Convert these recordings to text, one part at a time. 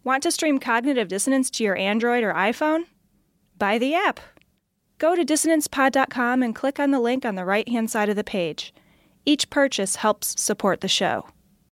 Want to stream Cognitive Dissonance to your Android or iPhone? Buy the app. Go to dissonancepod.com and click on the link on the right-hand side of the page. Each purchase helps support the show.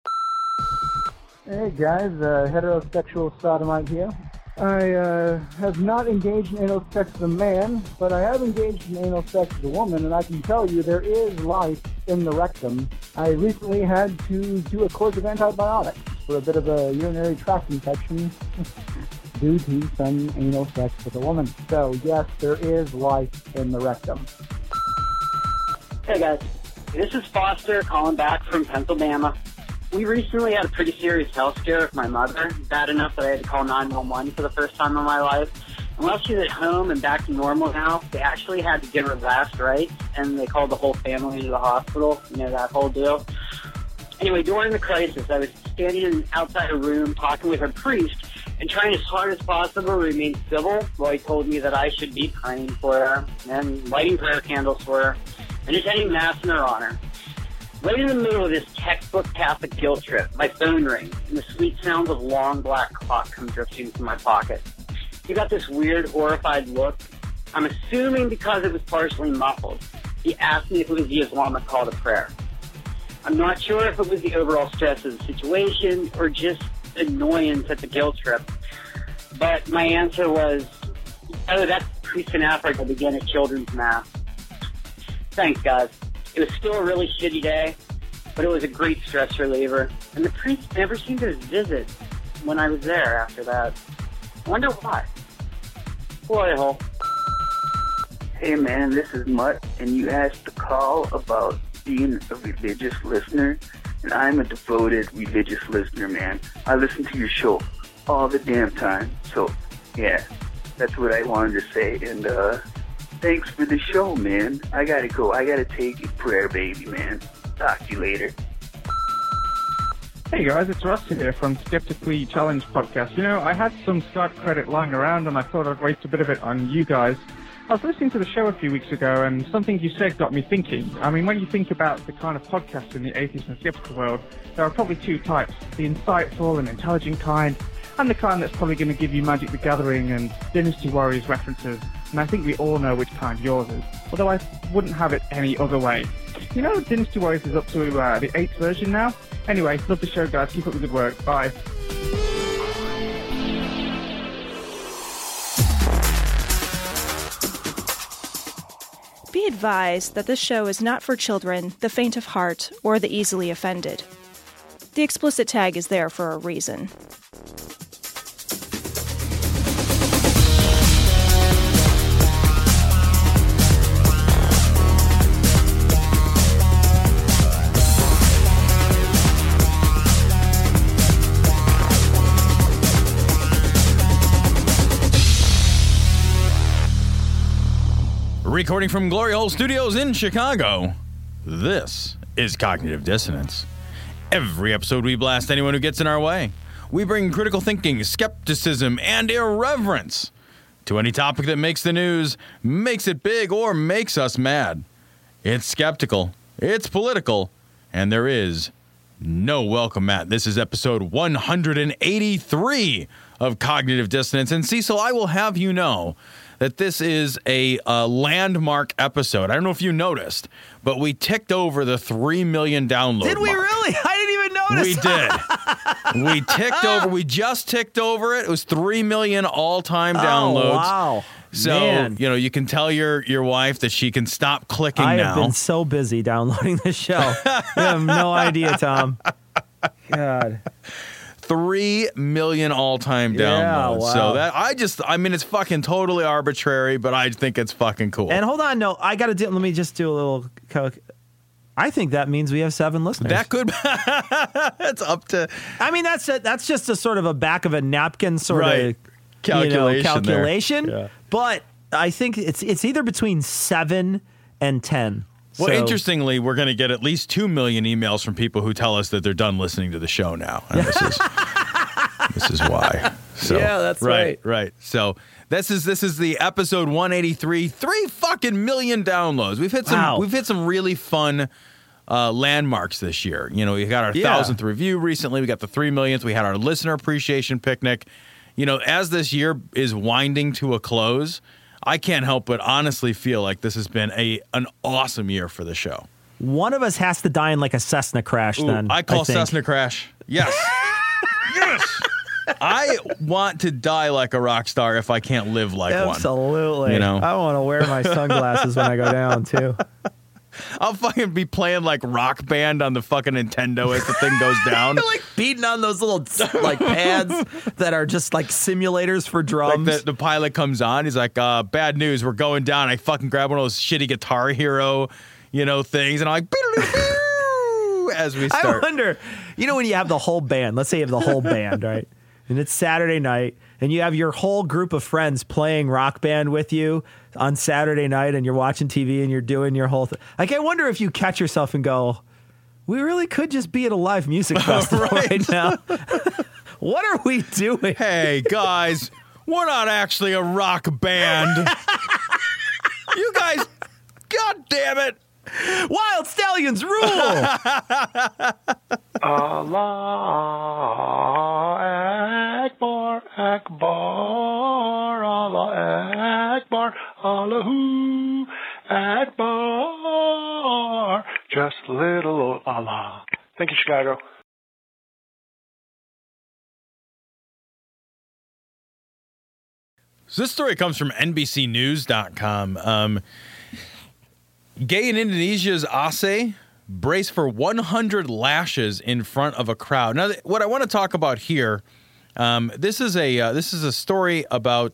Hey guys, heterosexual sodomite here. I have not engaged in anal sex with a man, but I have engaged in anal sex with a woman, and I can tell you there is life in the rectum. I recently had to do a course of antibiotics for a bit of a urinary tract infection due to some anal sex with a woman. So yes, there is life in the rectum. Hey guys, this is Foster calling back from Pennsylvania. We recently had a pretty serious health scare with my mother, bad enough that I had to call 911 for the first time in my life. And while she's at home and back to normal now, they actually had to give her last rites, and they called the whole family to the hospital, that whole deal. Anyway, during the crisis, I was standing outside a room talking with her priest and trying as hard as possible to remain civil while he told me that I should be praying for her and lighting prayer candles for her and attending Mass in her honor. Right in the middle of this textbook Catholic guilt trip, my phone rings, and the sweet sounds of long black clock come drifting from my pocket. He got this weird, horrified look. I'm assuming because it was partially muffled. He asked me if it was the Islamic call to prayer. I'm not sure if it was the overall stress of the situation or just annoyance at the guilt trip. But my answer was, oh, that's priest in Africa begin at children's mass. Thanks, guys. It was still a really shitty day, but it was a great stress reliever. And the priest never seemed to visit when I was there after that. I wonder why. Boy, hole. Hey man, this is Mutt, and you asked to call about being a religious listener, and I'm a devoted religious listener, man. I listen to your show all the damn time, so yeah, that's what I wanted to say, and thanks for the show, man. I gotta go. I gotta take a prayer, baby, man. Talk to you later. Hey guys, it's Russ here from Skeptically Challenged podcast. I had some Skype credit lying around and I thought I'd waste a bit of it on you guys. I was listening to the show a few weeks ago and something you said got me thinking. I mean, when you think about the kind of podcasts in the atheist and skeptical world, there are probably two types, the insightful and intelligent kind, and the kind that's probably going to give you Magic the Gathering and Dynasty Warriors references. And I think we all know which kind yours is, although I wouldn't have it any other way. Dynasty Warriors is up to the 8th version now. Anyway, love the show, guys. Keep up the good work. Bye. Be advised that this show is not for children, the faint of heart, or the easily offended. The explicit tag is there for a reason. Recording from Glory Hole Studios in Chicago, this is Cognitive Dissonance. Every episode we blast anyone who gets in our way. We bring critical thinking, skepticism, and irreverence to any topic that makes the news, makes it big, or makes us mad. It's skeptical, it's political, and there is no welcome mat. This is episode 183 of Cognitive Dissonance. And Cecil, I will have you know that this is a landmark episode. I don't know if you noticed, but we ticked over the 3 million download Did we mark. really? I didn't even notice. We did. We ticked over. We just ticked over it. It was 3 million all-time downloads. Oh, wow. So, Man. You can tell your wife that she can stop clicking now. I have been so busy downloading this show. You have no idea, Tom. God. 3 million all-time downloads. Wow. So it's fucking totally arbitrary, but I think it's fucking cool. And hold on, no, I got to let me just do a little. I think that means we have 7 listeners. That could. It's up to. I mean, that's just a sort of a back of a napkin sort Right. of Calculation calculation. there. Yeah. But I think it's either between 7 and 10. Well, So- interestingly, we're going to get at least 2 million emails from people who tell us that they're done listening to the show now. And this is why. So, Yeah, that's right. Right. So this is the episode 183. 3 fucking million downloads. We've hit some Wow. really fun landmarks this year. You know, we got our 1,000th review recently. We got the 3 millionth. We had our listener appreciation picnic. You know, as this year is winding to a close, I can't help but honestly feel like this has been an awesome year for the show. One of us has to die in like a Cessna crash. Then I call Cessna crash. Yes. Yes. I want to die like a rock star if I can't live like one. Absolutely. You know? I want to wear my sunglasses when I go down too. I'll fucking be playing like Rock Band on the fucking Nintendo as the thing goes down. Like beating on those little like pads that are just like simulators for drums. Like the pilot comes on, he's like, bad news, we're going down. I fucking grab one of those shitty Guitar Hero, things, and I'm like, as we start. I wonder, when you have the whole band, let's say you have the whole band, right? And it's Saturday night, and you have your whole group of friends playing Rock Band with you on Saturday night, and you're watching TV and you're doing your whole thing. Like, I wonder if you catch yourself and go, we really could just be at a live music festival right now. What are we doing? Hey, guys, we're not actually a rock band. You guys, God damn it. Wild Stallions rule! Allah Akbar, Akbar, Allah Akbar, Allahu Akbar. Just little old Allah. Thank you, Chicago. So this story comes from NBCnews.com. Gay in Indonesia's Aceh brace for 100 lashes in front of a crowd. Now, what I want to talk about here, this is a story about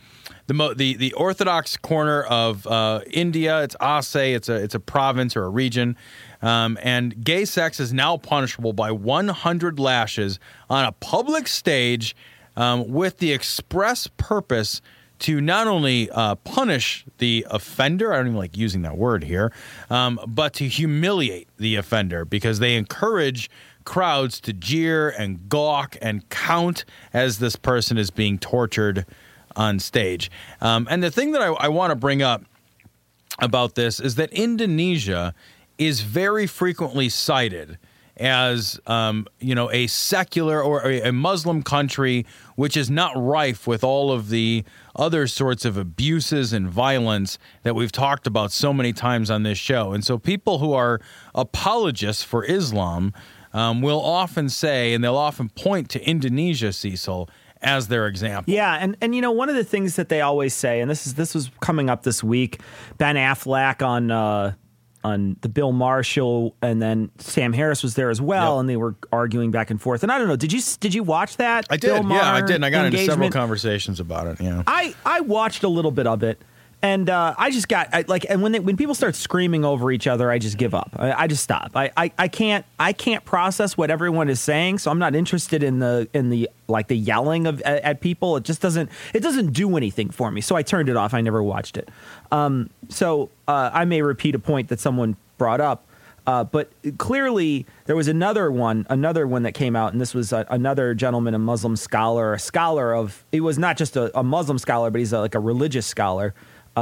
the Orthodox corner of India. It's Aceh. It's a province or a region, and gay sex is now punishable by 100 lashes on a public stage, with the express purpose to not only punish the offender, I don't even like using that word here, but to humiliate the offender, because they encourage crowds to jeer and gawk and count as this person is being tortured on stage. And the thing that I want to bring up about this is that Indonesia is very frequently cited as a secular or a Muslim country which is not rife with all of the other sorts of abuses and violence that we've talked about so many times on this show. And so people who are apologists for Islam will often say, and they'll often point to Indonesia, Cecil, as their example. Yeah, and one of the things that they always say, and this was coming up this week, Ben Affleck on the Bill Maher show, and then Sam Harris was there as well, and they were arguing back and forth. And I don't know, did you watch that? I did. Bill Maher I did. And I got engagement? into several conversations about it. Yeah, I watched a little bit of it, and I just got and when people start screaming over each other, I just give up. I just stop. I can't process what everyone is saying, so I'm not interested in the yelling at people. It just doesn't do anything for me. So I turned it off. I never watched it. So I may repeat a point that someone brought up, but clearly there was another one that came out, and this was another gentleman, a Muslim scholar, he was not just a Muslim scholar, but he's like a religious scholar,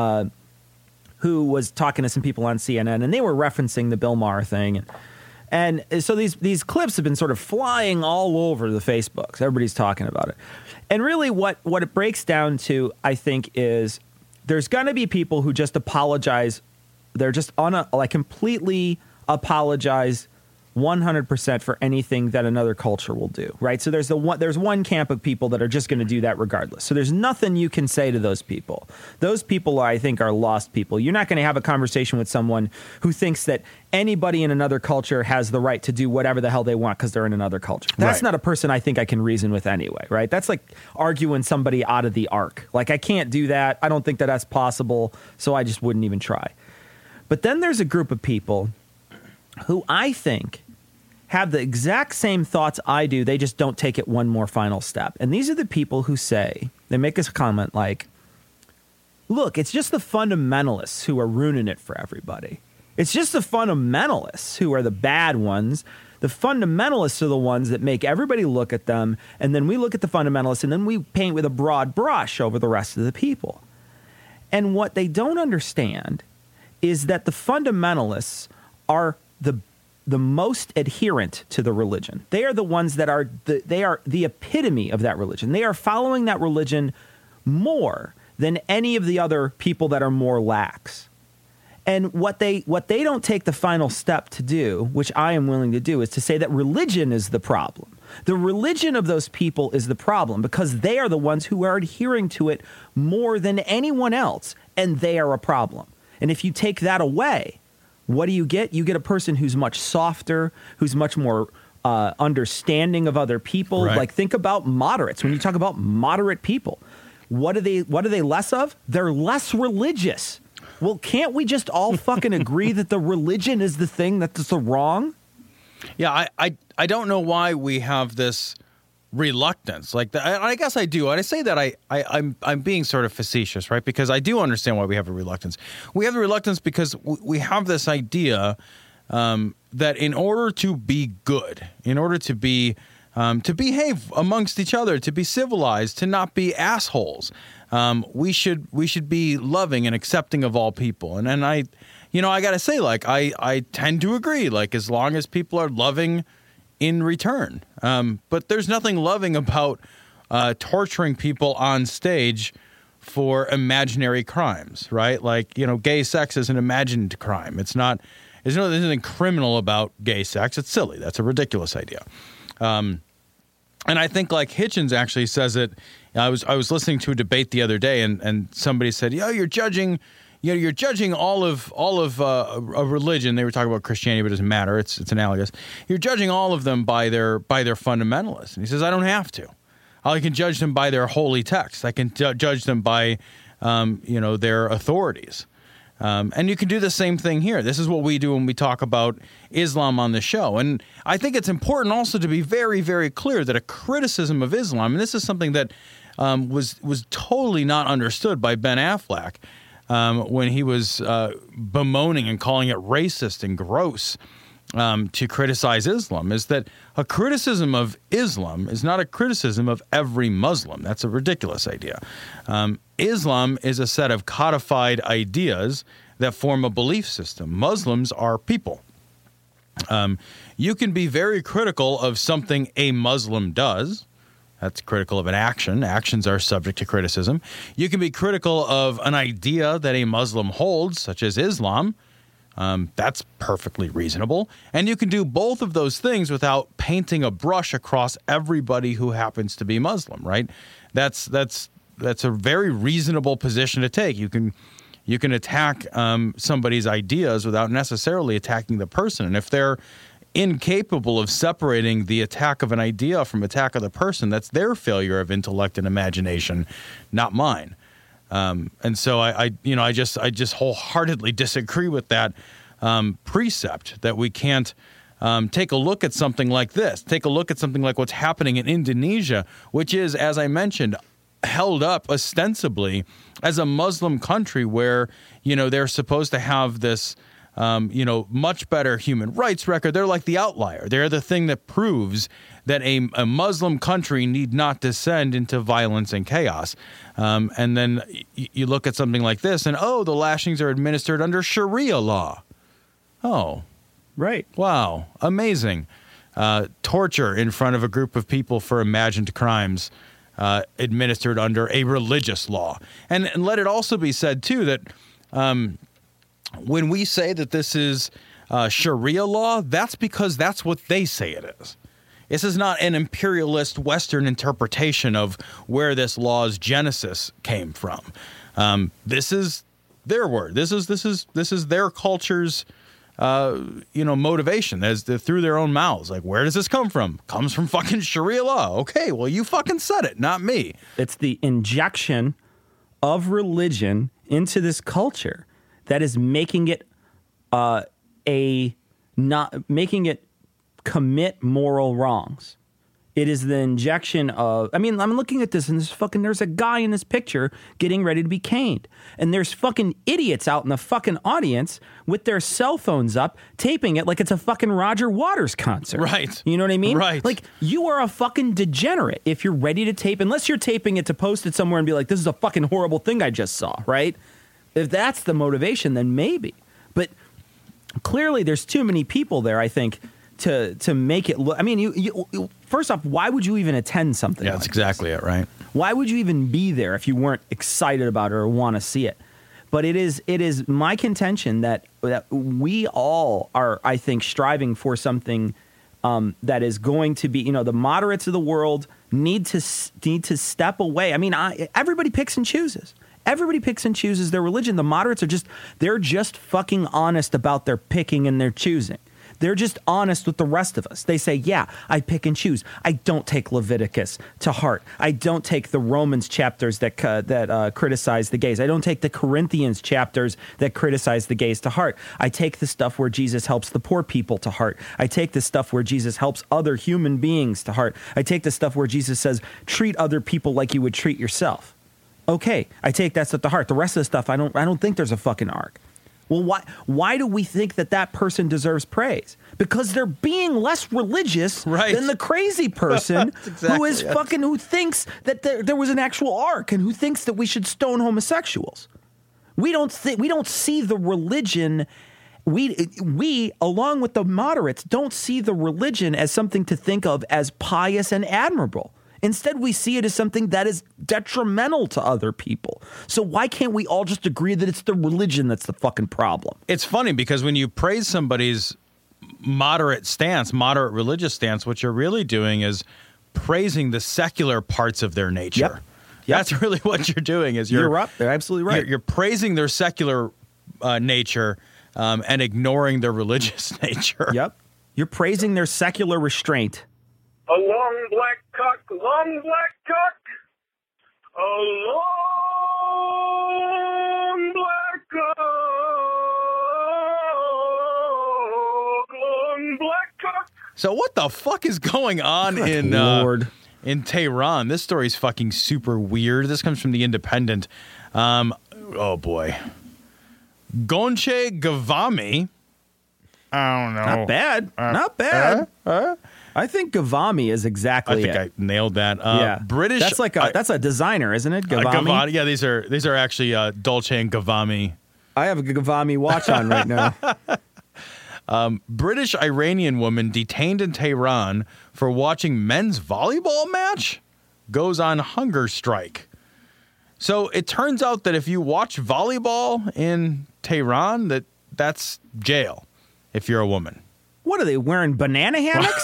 who was talking to some people on CNN, and they were referencing the Bill Maher thing. And so these clips have been sort of flying all over the Facebooks. Everybody's talking about it. And really what it breaks down to, I think, is there's going to be people who just apologize. They're just completely apologize 100% for anything that another culture will do, right? So there's one camp of people that are just going to do that regardless. So there's nothing you can say to those people. Those people, I think, are lost people. You're not going to have a conversation with someone who thinks that anybody in another culture has the right to do whatever the hell they want because they're in another culture. That's not a person I think I can reason with anyway, right? That's like arguing somebody out of the ark. Like, I can't do that. I don't think that that's possible, so I just wouldn't even try. But then there's a group of people who I think have the exact same thoughts I do. They just don't take it one more final step. And these are the people who say, they make us a comment like, look, it's just the fundamentalists who are ruining it for everybody. It's just the fundamentalists who are the bad ones. The fundamentalists are the ones that make everybody look at them, and then we look at the fundamentalists, and then we paint with a broad brush over the rest of the people. And what they don't understand is that the fundamentalists are the the most adherent to the religion. They are the ones that are the epitome of that religion. They are following that religion more than any of the other people that are more lax. And what they don't take the final step to do, which I am willing to do, is to say that religion is the problem. The religion of those people is the problem because they are the ones who are adhering to it more than anyone else, and they are a problem. And if you take that away, what do you get? You get a person who's much softer, who's much more understanding of other people. Right. Like, think about moderates. When you talk about moderate people, what are they less of? They're less religious. Well, can't we just all fucking agree that the religion is the thing that's the wrong? Yeah, I don't know why we have this reluctance. Like, I guess I do. I say that I'm being sort of facetious, right? Because I do understand why we have a reluctance. We have the reluctance because we have this idea that in order to be good, in order to be to behave amongst each other, to be civilized, to not be assholes, we should be loving and accepting of all people. And I got to say, like, I tend to agree, like, as long as people are loving in return. But there's nothing loving about torturing people on stage for imaginary crimes, right? Like, gay sex is an imagined crime. There's nothing criminal about gay sex. It's silly. That's a ridiculous idea. And I think, like, Hitchens actually says it. I was listening to a debate the other day, and somebody said, you're judging all of a religion. They were talking about Christianity, but it doesn't matter. It's analogous. You're judging all of them by their fundamentalists. And he says, I don't have to. I can judge them by their holy text. I can judge them by their authorities. And you can do the same thing here. This is what we do when we talk about Islam on the show. And I think it's important also to be very, very clear that a criticism of Islam, and this is something that was totally not understood by Ben Affleck when he was bemoaning and calling it racist and gross to criticize Islam, is that a criticism of Islam is not a criticism of every Muslim. That's a ridiculous idea. Islam is a set of codified ideas that form a belief system. Muslims are people. You can be very critical of something a Muslim does. That's critical of an action. Actions are subject to criticism. You can be critical of an idea that a Muslim holds, such as Islam. That's perfectly reasonable. And you can do both of those things without painting a brush across everybody who happens to be Muslim, right? That's a very reasonable position to take. You can attack somebody's ideas without necessarily attacking the person. And if they're incapable of separating the attack of an idea from attack of the person, that's their failure of intellect and imagination, not mine. And so I just wholeheartedly disagree with that precept that we can't take a look at something like this. Take a look at something like what's happening in Indonesia, which is, as I mentioned, held up ostensibly as a Muslim country where, they're supposed to have this, much better human rights record. They're like the outlier. They're the thing that proves that a Muslim country need not descend into violence and chaos. And then you look at something like this and, the lashings are administered under Sharia law. Oh, right. Wow. Amazing. Torture in front of a group of people for imagined crimes administered under a religious law. And let it also be said, too, that when we say that this is Sharia law, that's because that's what they say it is. This is not an imperialist Western interpretation of where this law's genesis came from. This is their word. This is their culture's motivation as through their own mouths. Like, where does this come from? Comes from fucking Sharia law. Okay, well, you fucking said it, not me. It's the injection of religion into this culture that is making it commit moral wrongs. It is the injection of, I'm looking at this and there's a guy in this picture getting ready to be caned. And there's fucking idiots out in the fucking audience with their cell phones up, taping it like it's a fucking Roger Waters concert. Right. You know what I mean? Right. Like, you are a fucking degenerate if you're ready to tape, unless you're taping it to post it somewhere and be like, this is a fucking horrible thing I just saw, right? If that's the motivation, then maybe. But clearly there's too many people there, I think, to make it look. I mean, you first off, why would you even attend something? Yeah, that's exactly it, right? Why would you even be there if you weren't excited about it or want to see it? But it is my contention that we all are, I think, striving for something that is going to be, the moderates of the world need to step away. I mean, everybody picks and chooses. Everybody picks and chooses their religion. The moderates they're just fucking honest about their picking and their choosing. They're just honest with the rest of us. They say, yeah, I pick and choose. I don't take Leviticus to heart. I don't take the Romans chapters that criticize the gays. I don't take the Corinthians chapters that criticize the gays to heart. I take the stuff where Jesus helps the poor people to heart. I take the stuff where Jesus helps other human beings to heart. I take the stuff where Jesus says, treat other people like you would treat yourself. Okay, I take that stuff to heart. The rest of the stuff, I don't think there's a fucking arc. Well, why do we think that person deserves praise? Because they're being less religious than the crazy person who thinks that there was an actual ark and who thinks that we should stone homosexuals. We don't see the religion. We along with the moderates don't see the religion as something to think of as pious and admirable. Instead, we see it as something that is detrimental to other people. So why can't we all just agree that it's the religion that's the fucking problem? It's funny because when you praise somebody's moderate religious stance, what you're really doing is praising the secular parts of their nature. Yep. That's really what you're doing. You're up. They're absolutely right. You're praising their secular nature and ignoring their religious nature. Yep. You're praising their secular restraint. A long black cock, long black cock. A long black cock, long black cock. So what the fuck is going on in Tehran? This story's fucking super weird. This comes from The Independent. Oh boy. Gonche Ghavami. I don't know. Not bad. Not bad. I think Ghavami is exactly it. I think I nailed that. Yeah. British. That's a designer, isn't it? Ghavami. Yeah, these are actually Dolce and Ghavami. I have a Ghavami watch on right now. British Iranian woman detained in Tehran for watching men's volleyball match goes on hunger strike. So it turns out that if you watch volleyball in Tehran, that's jail if you're a woman. What are they wearing? Banana hammocks?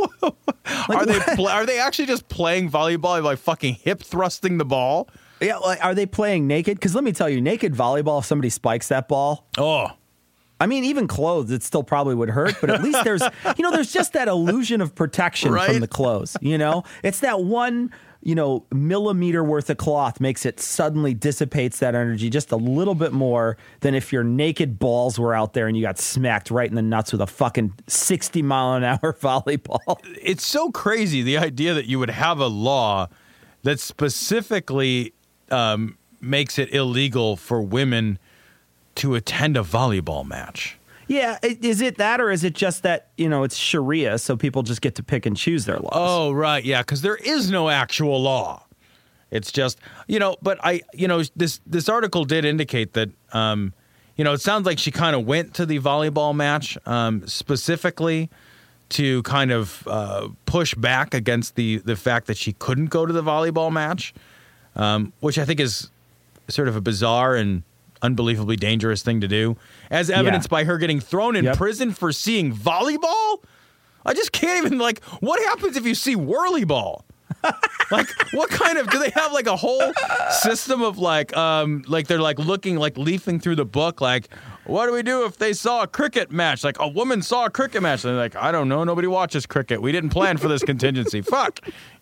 Are they actually just playing volleyball by fucking hip thrusting the ball? Yeah, are they playing naked? Because let me tell you, naked volleyball, if somebody spikes that ball. Oh. I mean, even clothes, it still probably would hurt, but at least there's just that illusion of protection from the clothes, It's that one, millimeter worth of cloth makes it suddenly dissipates that energy just a little bit more than if your naked balls were out there and you got smacked right in the nuts with a fucking 60-mile-an-hour volleyball. It's so crazy, the idea that you would have a law that specifically makes it illegal for women to attend a volleyball match. Yeah, is it that, or is it just that, it's Sharia, so people just get to pick and choose their laws? Oh, right, yeah, because there is no actual law. It's just, but this article did indicate that, it sounds like she kind of went to the volleyball match specifically to kind of push back against the fact that she couldn't go to the volleyball match, which I think is sort of a bizarre and unbelievably dangerous thing to do, as evidenced by her getting thrown in prison for seeing volleyball. I just can't even, what happens if you see whirly ball? What kind of, do they have a whole system of they're looking, leafing through the book, what do we do if they saw a cricket match? A woman saw a cricket match. And they're like, I don't know, nobody watches cricket. We didn't plan for this contingency. Fuck.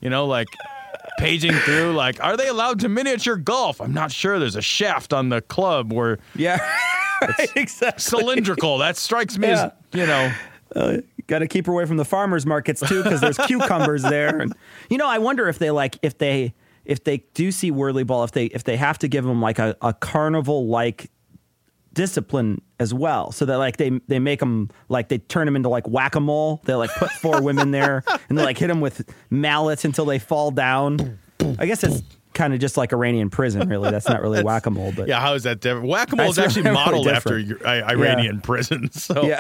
Paging through, are they allowed to miniature golf? I'm not sure. There's a shaft on the club where exactly cylindrical. That strikes me as, got to keep her away from the farmers markets too, because there's cucumbers there. And I wonder if they if they do see whirly ball, if they have to give them a carnival discipline as well, so that they make them they turn them into whack-a-mole. They put four women there and they hit them with mallets until they fall down. I guess it's kind of just like Iranian prison, really. That's not really whack-a-mole. But Yeah, how is that different? Whack-a-mole is actually really modeled after different. Iranian prison. So, yeah.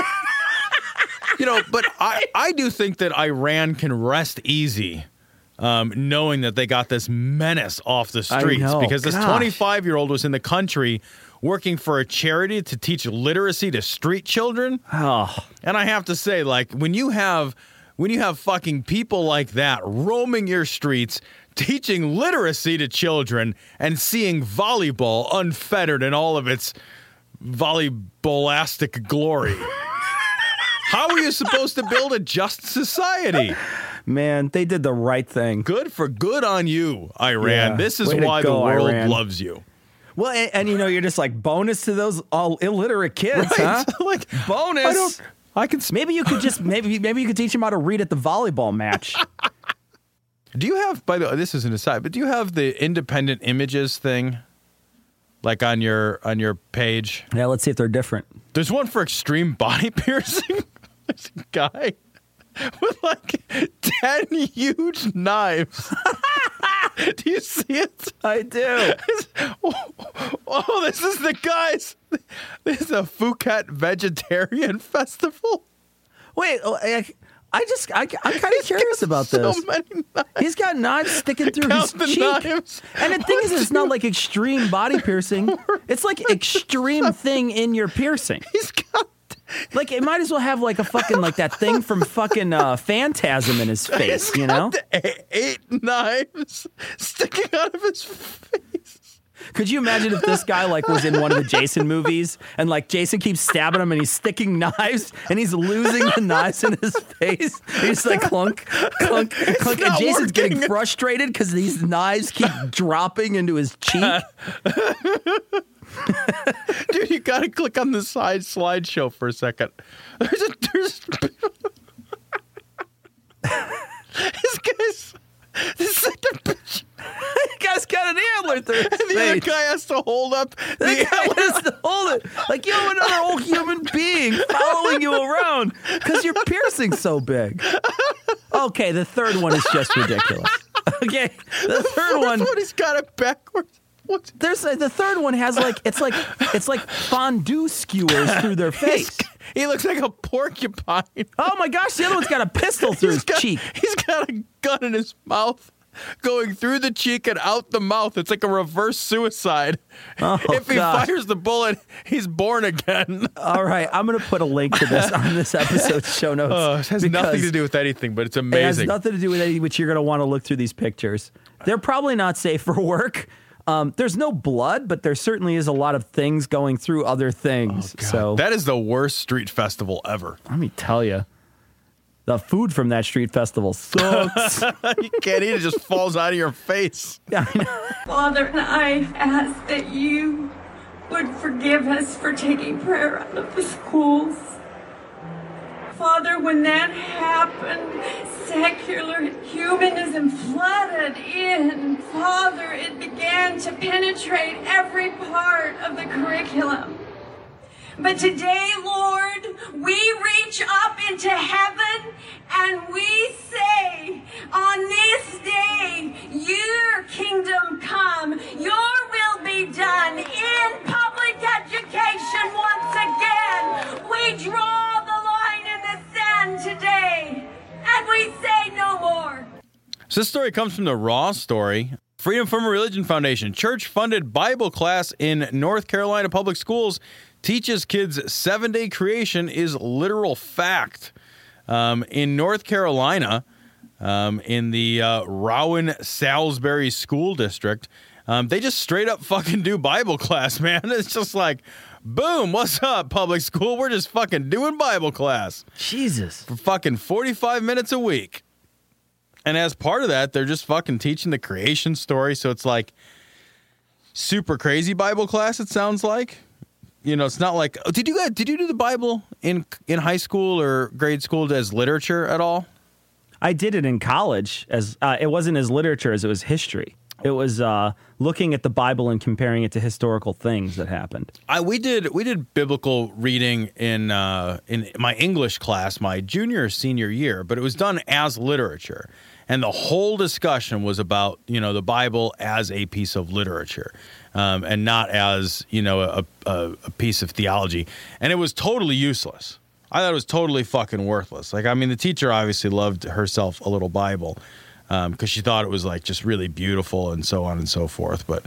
but I do think that Iran can rest easy knowing that they got this menace off the streets. know, Because this gosh. 25-year-old was in the country working for a charity to teach literacy to street children. Oh, And I have to say, like, when you have fucking people like that roaming your streets, teaching literacy to children, and seeing volleyball unfettered in all of its volleyballastic glory, how are you supposed to build a just society? man, they did the right thing. Good on you, Iran. Yeah. This is Way to why the go, world Iran. loves you. Well, and you're just like, bonus to those all illiterate kids, huh? Like, Bonus. I can. Maybe you could just maybe you could teach them how to read at the volleyball match. Do you have, by the way, this is an aside, but do you have the independent images thing, like on your page? Yeah, let's see if they're different. There's one for extreme body piercing. There's a guy with like 10 huge knives. Do you see it? I do. Oh, this is the guys. This is a Phuket vegetarian festival. Wait, I'm kind of curious about this. So many knives. He's got knives sticking through his Count the cheek. knives. And the thing is, it's not like extreme body piercing. It's like extreme thing in your piercing. He's got. Like, it might as well have like a fucking, like that thing from fucking Phantasm in his face, you know? Eight knives sticking out of his face. Could you imagine if this guy like was in one of the Jason movies and like Jason keeps stabbing him and he's sticking knives and he's losing the knives in his face? He's like clunk, clunk, clunk. And not Jason's getting working. frustrated because these knives keep dropping into his cheek. Dude, you gotta click on the side slideshow for a second. This Guy's got an antler through his the other face. guy has to hold up The the guy has to hold it like you have another whole human being following you around because you're piercing so big. Okay, the third one is just ridiculous. Okay, the third one. He's got it backwards. What's There's the third one has like it's like fondue skewers through their face. He looks like a porcupine. Oh my gosh, the other one's got a pistol through his cheek. He's got a gun in his mouth, going through the cheek and out the mouth. It's like a reverse suicide. Oh, if he gosh. fires the bullet, he's born again. All right, I'm gonna put a link to this on this episode's show notes. It has nothing to do with anything, but it's It has amazing. nothing to do with anything, but you're gonna want to look through these pictures. They're probably not safe for work. There's no blood, but there certainly is a lot of things going through other things. So That is the worst street festival ever. let me tell you, the food from that street festival sucks. You can't eat it; just falls out of your face. I know. Father, and I ask that you would forgive us for taking prayer out of the schools. Father, when that happened, secular humanism flooded in. Father, it began to penetrate every part of the curriculum. But today, Lord, we reach up into heaven and we say, on this day, your kingdom come, your will be done in public education once again. We draw the line in the sand today and we say no more. So this story comes from the Raw Story. Freedom from Religion Foundation, church-funded Bible class in North Carolina public schools teaches kids 7-day creation is literal fact. In North Carolina, in the Rowan-Salisbury School District, they just straight up fucking do Bible class, man. It's just like, boom, what's up, public school? We're just fucking doing Bible class Jesus. for fucking 45 minutes a week. And as part of that, they're just fucking teaching the creation story. So it's like super crazy Bible class, it sounds like. You know, it's not like, did you do the Bible in high school or grade school as literature at all? I did it in college as it wasn't as literature as it was history. It was looking at the Bible and comparing it to historical things that happened. We did biblical reading in my English class my junior or senior year, but it was done as literature. And the whole discussion was about, the Bible as a piece of literature, and not as, a piece of theology. And it was totally useless. I thought it was totally fucking worthless. Like, I mean, the teacher obviously loved herself a little Bible, because she thought it was like just really beautiful and so on and so forth. But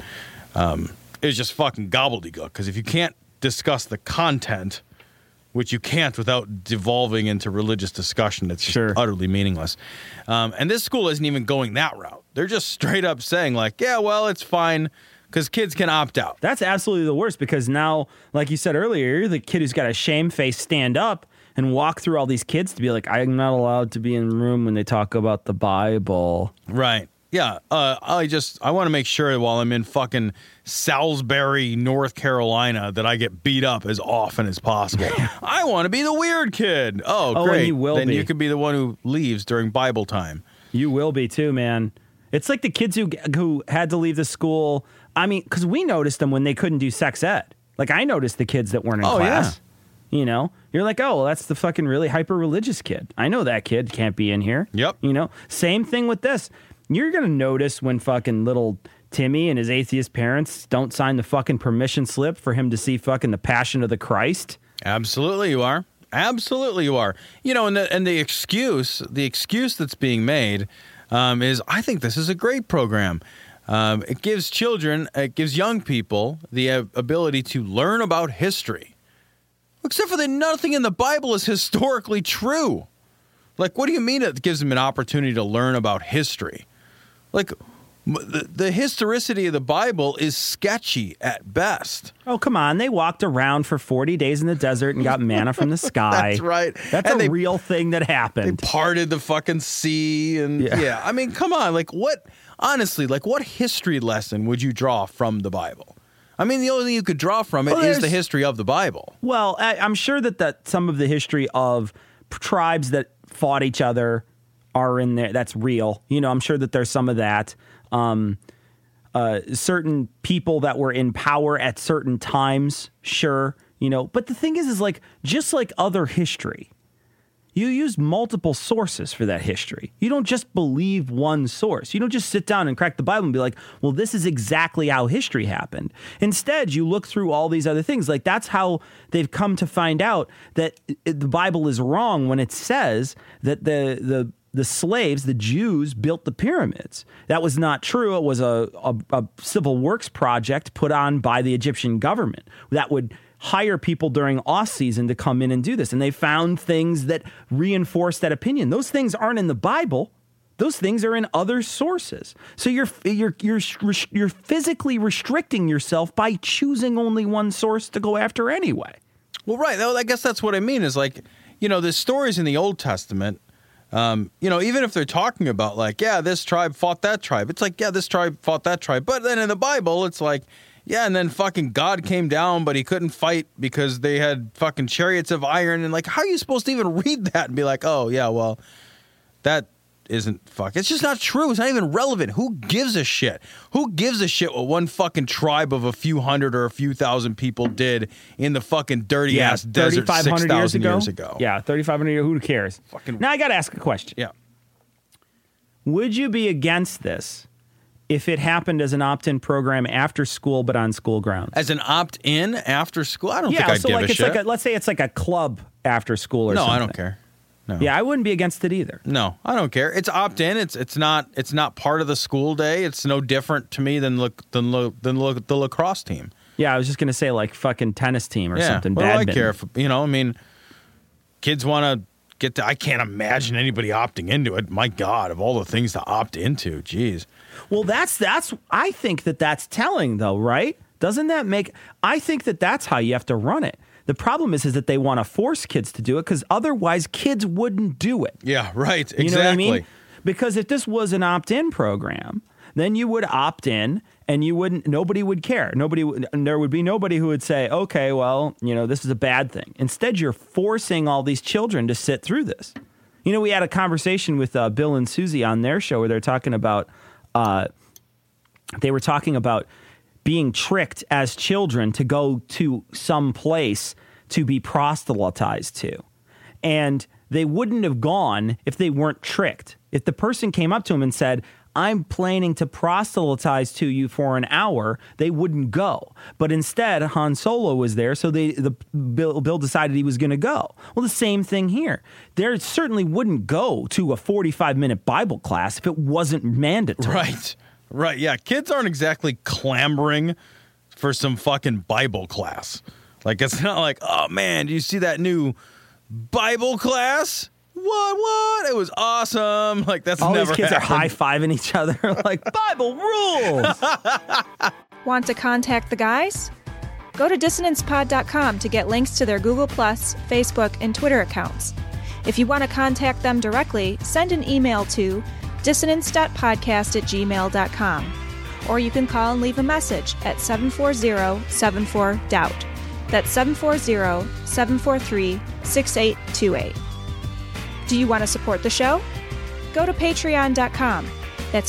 it was just fucking gobbledygook, because if you can't discuss the content, which you can't without devolving into religious discussion, it's just utterly meaningless. And this school isn't even going that route. They're just straight up saying like, yeah, well, it's fine because kids can opt out. That's absolutely the worst, because now, like you said earlier, you're the kid who's got a shame face stand up and walk through all these kids to be like, I'm not allowed to be in the room when they talk about the Bible. Right. Yeah. I want to make sure while I'm in fucking Salisbury, North Carolina, that I get beat up as often as possible. I want to be the weird kid. Oh, great. And you will then be. You could be the one who leaves during Bible time. You will be too, man. It's like the kids who had to leave the school. I mean, because we noticed them when they couldn't do sex ed. Like, I noticed the kids that weren't in class. Yeah. You're like, oh, well, that's the fucking really hyper-religious kid. I know that kid can't be in here. Yep. Same thing with this. You're going to notice when fucking little Timmy and his atheist parents don't sign the fucking permission slip for him to see fucking the Passion of the Christ. Absolutely you are. Absolutely you are. And the excuse that's being made is, I think this is a great program. It gives young people the ability to learn about history. Except for that nothing in the Bible is historically true. Like, what do you mean it gives them an opportunity to learn about history? Like, the historicity of the Bible is sketchy at best. Oh, come on. They walked around for 40 days in the desert and got manna from the sky. That's right. That's a real thing that happened. They parted the fucking sea. And yeah, I mean, come on. Like, what history lesson would you draw from the Bible? I mean, the only thing you could draw from it is the history of the Bible. Well, I'm sure that some of the history of tribes that fought each other are in there. That's real. I'm sure that there's some of that. Certain people that were in power at certain times, sure. But the thing is like, just like other history, you use multiple sources for that history. You don't just believe one source. You don't just sit down and crack the Bible and be like, well, this is exactly how history happened. Instead, you look through all these other things. Like, that's how they've come to find out that the Bible is wrong when it says that the slaves, the Jews, built the pyramids. That was not true. It was a civil works project put on by the Egyptian government that would hire people during off season to come in and do this. And they found things that reinforce that opinion. Those things aren't in the Bible. Those things are in other sources. So you're physically restricting yourself by choosing only one source to go after anyway. Well, right. I guess that's what I mean is like, there's stories in the Old Testament, even if they're talking about like, yeah, this tribe fought that tribe. It's like, yeah, this tribe fought that tribe. But then in the Bible, it's like, yeah, and then fucking God came down, but he couldn't fight because they had fucking chariots of iron. And like, how are you supposed to even read that and be like, oh, yeah, well, that isn't it's just not true. It's not even relevant. Who gives a shit? Who gives a shit what one fucking tribe of a few hundred or a few thousand people did in the fucking dirty ass desert 6,000 years ago? Yeah, 3,500 years. Who cares? Now I got to ask a question. Yeah. Would you be against this if it happened as an opt-in program after school, but on school grounds? As an opt-in after school? I don't think I'd so give like a it's shit. Like let's say it's like a club after school or something. No, I don't care. No. Yeah, I wouldn't be against it either. No, I don't care. It's opt-in. It's not part of the school day. It's no different to me than the lacrosse team. Yeah, I was just gonna say like fucking tennis team or something. What do I badminton. care? Kids want to get to. I can't imagine anybody opting into it. My God, of all the things to opt into, geez. Well, that's. I think that's telling, though, right? Doesn't that make? I think that's how you have to run it. The problem is that they want to force kids to do it because otherwise kids wouldn't do it. Yeah, right. Exactly. You know what I mean? Because if this was an opt-in program, then you would opt in and nobody would care. There would be nobody who would say, okay, well, this is a bad thing. Instead, you're forcing all these children to sit through this. We had a conversation with Bill and Susie on their show where they're talking about, being tricked as children to go to some place to be proselytized to. And they wouldn't have gone if they weren't tricked. If the person came up to him and said, I'm planning to proselytize to you for an hour, they wouldn't go. But instead, Han Solo was there, so Bill decided he was going to go. Well, the same thing here. They certainly wouldn't go to a 45-minute Bible class if it wasn't mandatory. Right, yeah. Kids aren't exactly clamoring for some fucking Bible class. Like, it's not like, oh, man, do you see that new Bible class? What? It was awesome. Like, that's all never these kids happened. are high-fiving each other like, Bible rules! Want to contact the guys? Go to dissonancepod.com to get links to their Google+, Facebook, and Twitter accounts. If you want to contact them directly, send an email to dissonance.podcast@gmail.com. Or you can call and leave a message at 740-74-DOUBT. That's 740-743-6828. Do you want to support the show? Go to patreon.com. That's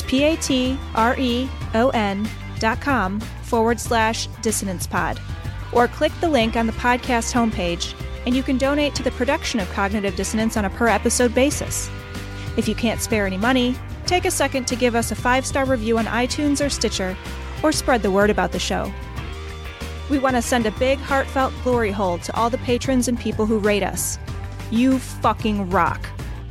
patreon.com/dissonancepod. Or click the link on the podcast homepage, and you can donate to the production of Cognitive Dissonance on a per-episode basis. If you can't spare any money, take a second to give us a 5-star review on iTunes or Stitcher, or spread the word about the show. We want to send a big, heartfelt glory hole to all the patrons and people who rate us. You fucking rock.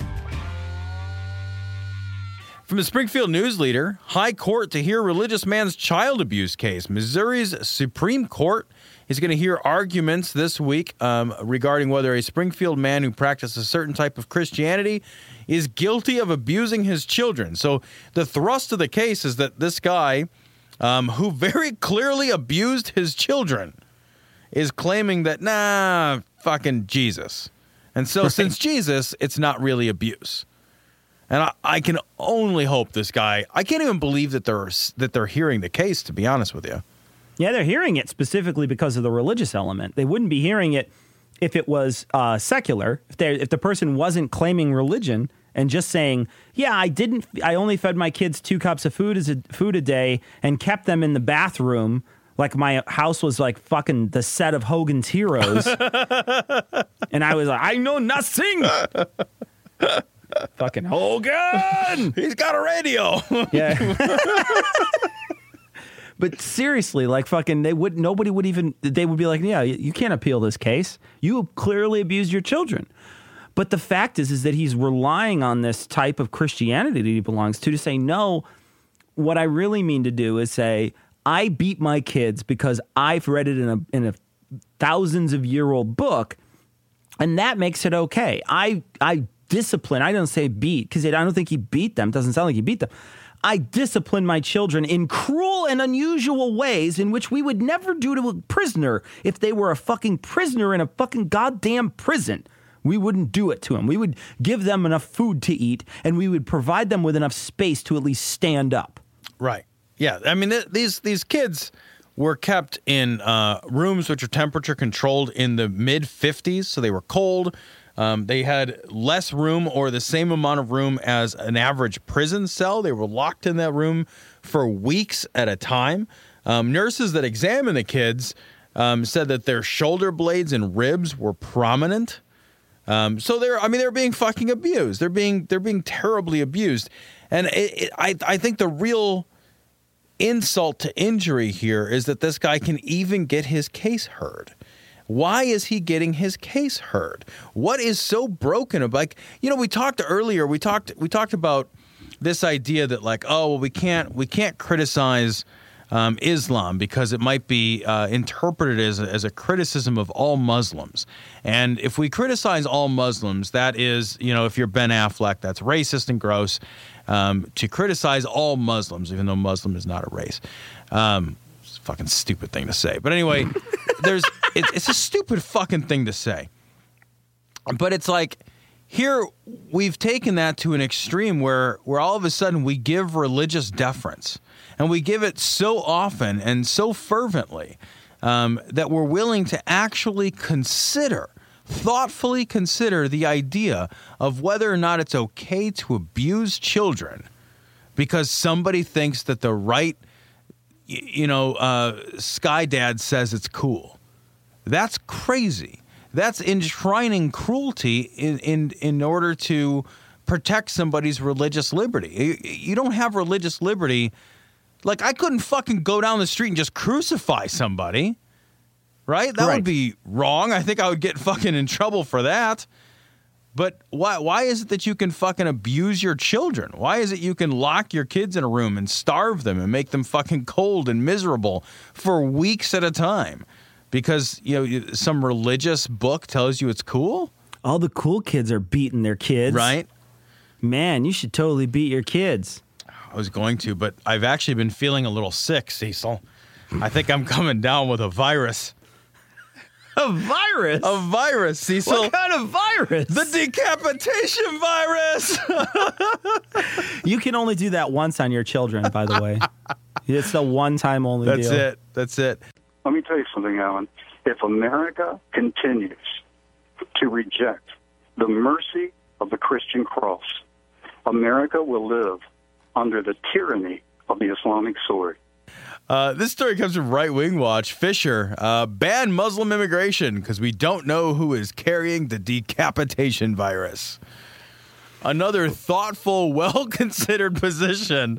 From the Springfield News Leader, High Court to hear religious man's child abuse case. Missouri's Supreme Court is going to hear arguments this week regarding whether a Springfield man who practices a certain type of Christianity is guilty of abusing his children. So the thrust of the case is that this guy, who very clearly abused his children, is claiming that, fucking Jesus. And so since Jesus, it's not really abuse. And I can only hope this guy, I can't even believe that they're hearing the case, to be honest with you. Yeah, they're hearing it specifically because of the religious element. They wouldn't be hearing it if it was secular, if the person wasn't claiming religion and just saying, yeah, I only fed my kids 2 cups of food a day and kept them in the bathroom like my house was like fucking the set of Hogan's Heroes. And I was like, I know nothing. Fucking Hogan! He's got a radio. Yeah. But seriously, like fucking, they would be like, yeah, you can't appeal this case. You clearly abused your children. But the fact is that he's relying on this type of Christianity that he belongs to say, no, what I really mean to do is say, I beat my kids because I've read it in a thousands of year old book, and that makes it okay. I discipline. I don't say beat because I don't think he beat them. It doesn't sound like he beat them. I discipline my children in cruel and unusual ways in which we would never do to a prisoner if they were a fucking prisoner in a fucking goddamn prison. We wouldn't do it to them. We would give them enough food to eat, and we would provide them with enough space to at least stand up. Right. Yeah. I mean, these kids were kept in rooms which are temperature controlled in the mid-50s, so they were cold. They had less room or the same amount of room as an average prison cell. They were locked in that room for weeks at a time. Nurses that examined the kids said that their shoulder blades and ribs were prominent. So they're being fucking abused. They're being terribly abused. And I think the real insult to injury here is that this guy can even get his case heard. Why is he getting his case heard? What is so broken about, we talked earlier, we talked about this idea that like, oh, well, we can't criticize Islam because it might be interpreted as a criticism of all Muslims. And if we criticize all Muslims, that is, if you're Ben Affleck, that's racist and gross. To criticize all Muslims, even though Muslim is not a race. It's a fucking stupid thing to say. But anyway, it's a stupid fucking thing to say. But it's like, here we've taken that to an extreme where all of a sudden we give religious deference. And we give it so often and so fervently that we're willing to actually thoughtfully consider the idea of whether or not it's okay to abuse children because somebody thinks that the right, Sky Dad says it's cool. That's crazy. That's enshrining cruelty in order to protect somebody's religious liberty. You don't have religious liberty. Like, I couldn't fucking go down the street and just crucify somebody, right? That would be wrong. I think I would get fucking in trouble for that. But why is it that you can fucking abuse your children? Why is it you can lock your kids in a room and starve them and make them fucking cold and miserable for weeks at a time? Because, some religious book tells you it's cool? All the cool kids are beating their kids. Right. Man, you should totally beat your kids. I was going to, but I've actually been feeling a little sick, Cecil. I think I'm coming down with a virus. A virus? A virus, Cecil. What kind of virus? The decapitation virus. You can only do that once on your children, by the way. It's a one-time only deal. That's it. Let me tell you something, Alan. If America continues to reject the mercy of the Christian cross, America will live under the tyranny of the Islamic sword. This story comes from Right Wing Watch. Fisher, ban Muslim immigration because we don't know who is carrying the decapitation virus. Another thoughtful, well-considered position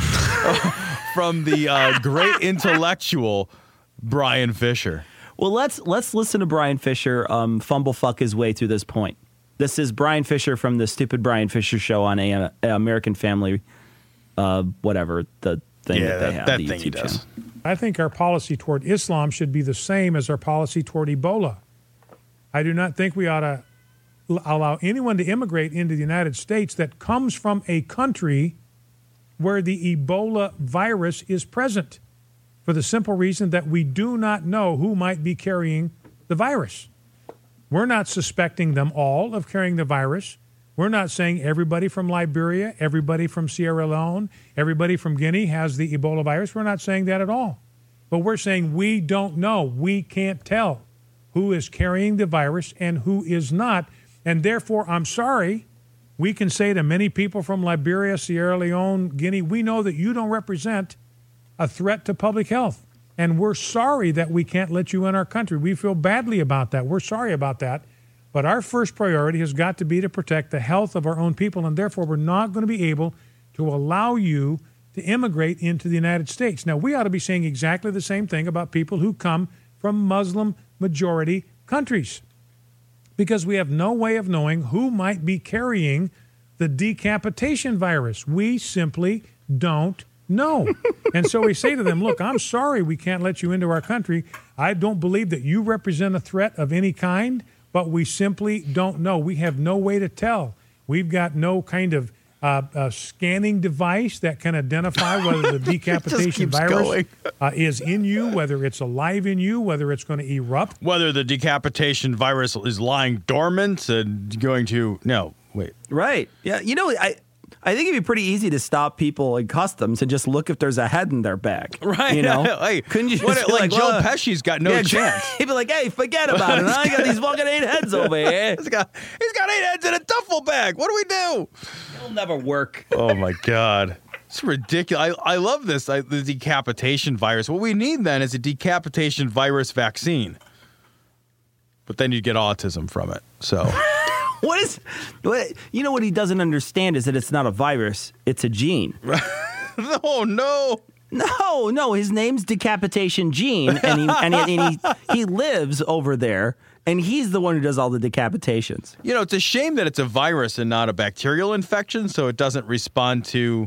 from the great intellectual Brian Fisher. Well, let's listen to Brian Fisher fumblefuck his way through this point. This is Brian Fisher from the Stupid Brian Fisher Show on American Family, whatever the thing that they have, that the thing YouTube he does. channel. I think our policy toward Islam should be the same as our policy toward Ebola. I do not think we ought to allow anyone to immigrate into the United States that comes from a country where the Ebola virus is present, for the simple reason that we do not know who might be carrying the virus. We're not suspecting them all of carrying the virus. We're not saying everybody from Liberia, everybody from Sierra Leone, everybody from Guinea has the Ebola virus. We're not saying that at all. But we're saying we don't know. We can't tell who is carrying the virus and who is not. And therefore, I'm sorry, we can say to many people from Liberia, Sierra Leone, Guinea, we know that you don't represent a threat to public health. And we're sorry that we can't let you in our country. We feel badly about that. We're sorry about that. But our first priority has got to be to protect the health of our own people, and therefore we're not going to be able to allow you to immigrate into the United States. Now, we ought to be saying exactly the same thing about people who come from Muslim-majority countries, because we have no way of knowing who might be carrying the decapitation virus. We simply don't know. And so we say to them, look, I'm sorry we can't let you into our country. I don't believe that you represent a threat of any kind, but we simply don't know. We have no way to tell. We've got no kind of scanning device that can identify whether the decapitation virus is in you, whether it's alive in you, whether it's going to erupt. Whether the decapitation virus is lying dormant and going to... No, wait. Right. Yeah, I think it'd be pretty easy to stop people in customs and just look if there's a head in their bag. Right. Hey, couldn't you just be like Joe Pesci's got no chance. He'd be like, hey, forget about it. I got these fucking 8 heads over here. He's got 8 heads in a duffel bag. What do we do? It'll never work. Oh, my God. It's ridiculous. I love this, the decapitation virus. What we need then is a decapitation virus vaccine. But then you get autism from it, so... What what he doesn't understand is that it's not a virus, it's a gene. Oh, no. No, his name's Decapitation Gene, and he lives over there, and he's the one who does all the decapitations. It's a shame that it's a virus and not a bacterial infection, so it doesn't respond to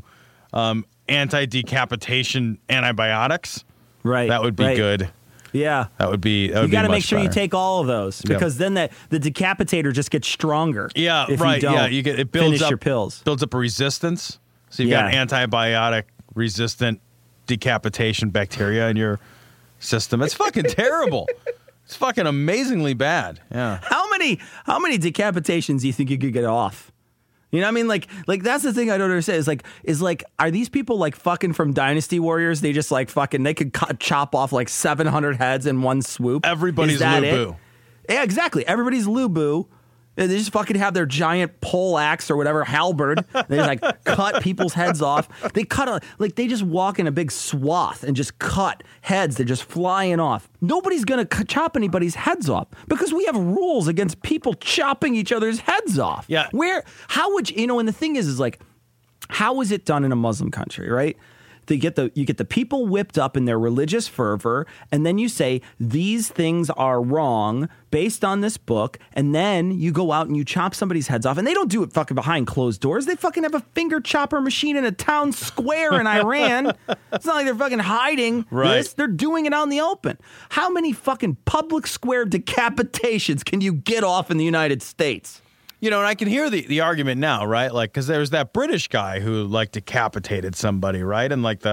anti-decapitation antibiotics. Right. That would be good. Yeah. That would be You got to make sure better. you take all of those, because then the decapitator just gets stronger. Yeah, if right. You don't it builds finish up your pills. Builds up a resistance. So you've got antibiotic resistant decapitation bacteria in your system. It's fucking terrible. It's fucking amazingly bad. Yeah. How many decapitations do you think you could get off? You know what I mean? Like that's the thing I don't understand. Is like, are these people like fucking from Dynasty Warriors? They just like fucking, they could chop off like 700 heads in one swoop. Everybody's Lu Bu. Yeah, exactly. Everybody's Lu Bu. They just fucking have their giant pole axe or whatever, halberd. They just like cut people's heads off. They they just walk in a big swath and just cut heads. They're just flying off. Nobody's going to chop anybody's heads off because we have rules against people chopping each other's heads off. Yeah. How would you know, and the thing is like, how is it done in a Muslim country, right? You get the people whipped up in their religious fervor, and then you say these things are wrong based on this book, and then you go out and you chop somebody's heads off, and they don't do it fucking behind closed doors. They fucking have a finger chopper machine in a town square in Iran. It's not like they're fucking hiding this. They're doing it out in the open. How many fucking public square decapitations can you get off in the United States? You know, and I can hear the argument now, right? Like, because there's that British guy who like decapitated somebody, right? And like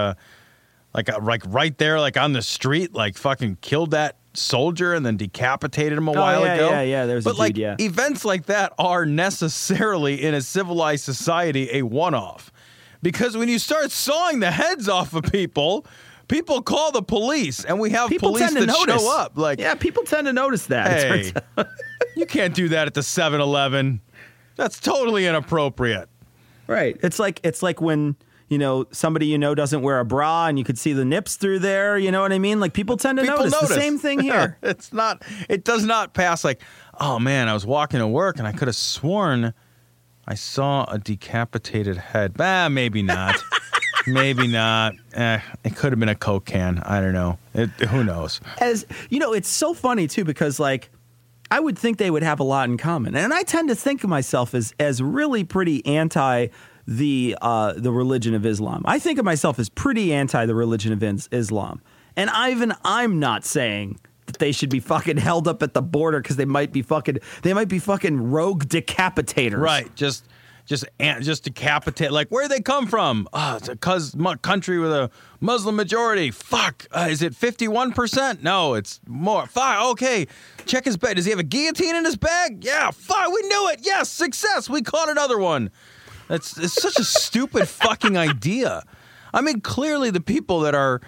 right there, like on the street, like fucking killed that soldier and then decapitated him a while ago. Yeah. There's but a dude, like events like that are necessarily in a civilized society a one-off, because when you start sawing the heads off of people call the police, and we have police that show up. Like, yeah, people tend to notice that. Hey, you can't do that at the 7-Eleven. That's totally inappropriate. Right. It's like when, you know, somebody you know doesn't wear a bra and you could see the nips through there. You know what I mean? Like people tend to notice. The same thing here. It does not pass like, oh man, I was walking to work and I could have sworn I saw a decapitated head. Maybe not. Maybe not. It could have been a Coke can. I don't know. Who knows? As you know, it's so funny too, because like I would think they would have a lot in common, and I tend to think of myself as really pretty anti the religion of Islam. I think of myself as pretty anti the religion of Islam, and I'm not saying that they should be fucking held up at the border because they might be fucking rogue decapitators. Right. Just decapitate. Like, where they come from? Oh, it's a country with a Muslim majority. Fuck. Is it 51%? No, it's more. Fuck. Okay. Check his bag. Does he have a guillotine in his bag? Yeah. Fuck. We knew it. Yes. Success. We caught another one. It's such a stupid fucking idea. I mean, clearly the people that are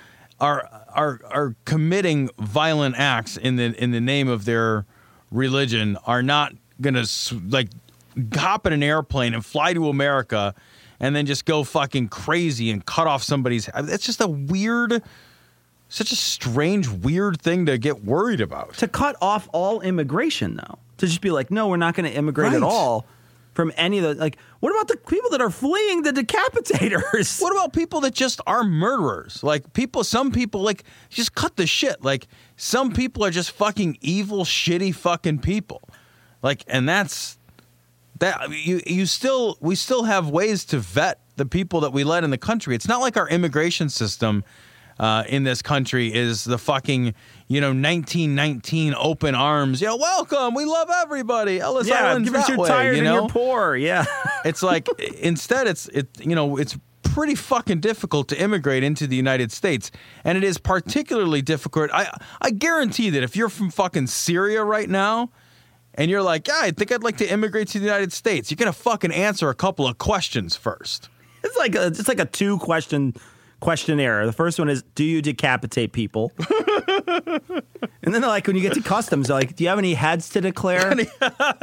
committing violent acts in the name of their religion are not gonna like hop in an airplane and fly to America and then just go fucking crazy and cut off somebody's head. It's just such a strange, weird thing to get worried about. To cut off all immigration, though. To just be like, no, we're not going to immigrate at all from any of the, like, what about the people that are fleeing the decapitators? What about people that just are murderers? Like, some people, like, just cut the shit. Like, some people are just fucking evil, shitty fucking people. Like, and that's... that we still have ways to vet the people that we let in the country. It's not like our immigration system in this country is the fucking 1919 open arms. Yeah, welcome. We love everybody. Ellis Island's give us that your way, tired and you're poor. Yeah, it's like instead it's pretty fucking difficult to immigrate into the United States, and it is particularly difficult. I guarantee that if you're from fucking Syria right now, and you're like, yeah, I think I'd like to immigrate to the United States, you're going to fucking answer a couple of questions first. It's like a 2-question questionnaire. The first one is, do you decapitate people? And then they're like, when you get to customs, they're like, do you have any heads to declare? Do you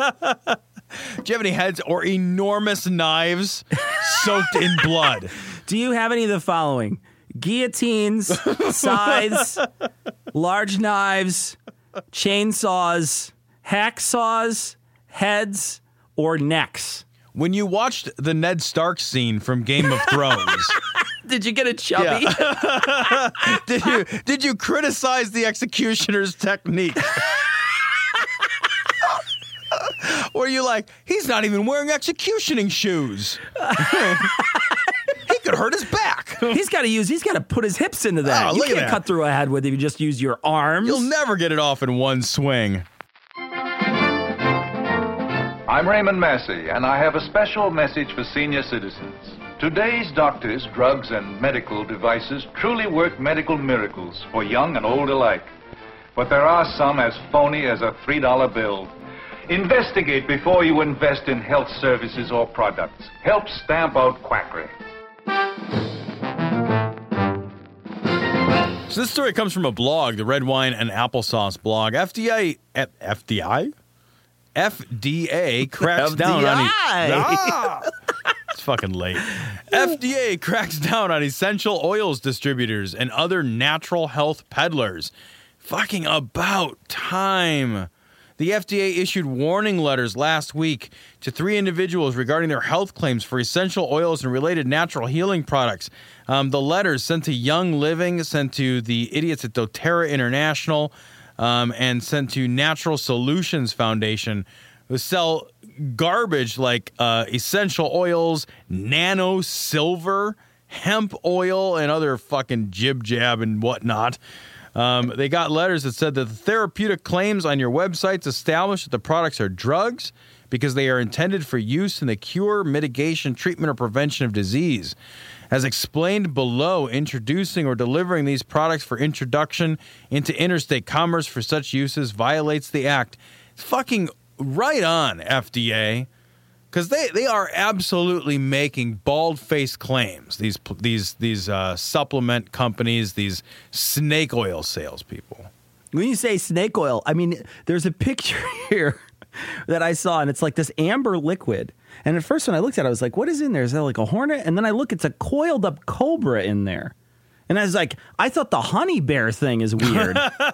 have any heads or enormous knives soaked in blood? Do you have any of the following? Guillotines, scythes, large knives, chainsaws, hacksaws, heads, or necks. When you watched the Ned Stark scene from Game of Thrones, did you get a chubby? Yeah. Did you criticize the executioner's technique? Were you like, he's not even wearing executioning shoes? He could hurt his back. He's got to put his hips into that. You can't cut through a head with it if you just use your arms. You'll never get it off in one swing. I'm Raymond Massey, and I have a special message for senior citizens. Today's doctors, drugs, and medical devices truly work medical miracles for young and old alike. But there are some as phony as a $3 bill. Investigate before you invest in health services or products. Help stamp out quackery. So this story comes from a blog, the Red Wine and Applesauce blog. FDA FDA cracks down on it's fucking late. FDA cracks down on essential oils distributors and other natural health peddlers. Fucking about time. The FDA issued warning letters last week to 3 individuals regarding their health claims for essential oils and related natural healing products. The letters sent to Young Living, sent to the idiots at doTERRA International, and sent to Natural Solutions Foundation, who sell garbage like essential oils, nano silver, hemp oil, and other fucking jib-jab and whatnot. They got letters that said that the therapeutic claims on your websites establish that the products are drugs because they are intended for use in the cure, mitigation, treatment, or prevention of disease. As explained below, introducing or delivering these products for introduction into interstate commerce for such uses violates the act. Fucking right on, FDA. Because they are absolutely making bald-faced claims. These supplement companies, these snake oil salespeople. When you say snake oil, I mean, there's a picture here that I saw, and it's like this amber liquid. And at first when I looked at it, I was like, what is in there? Is that like a hornet? And then I look, it's a coiled up cobra in there. And I was like, I thought the honey bear thing is weird.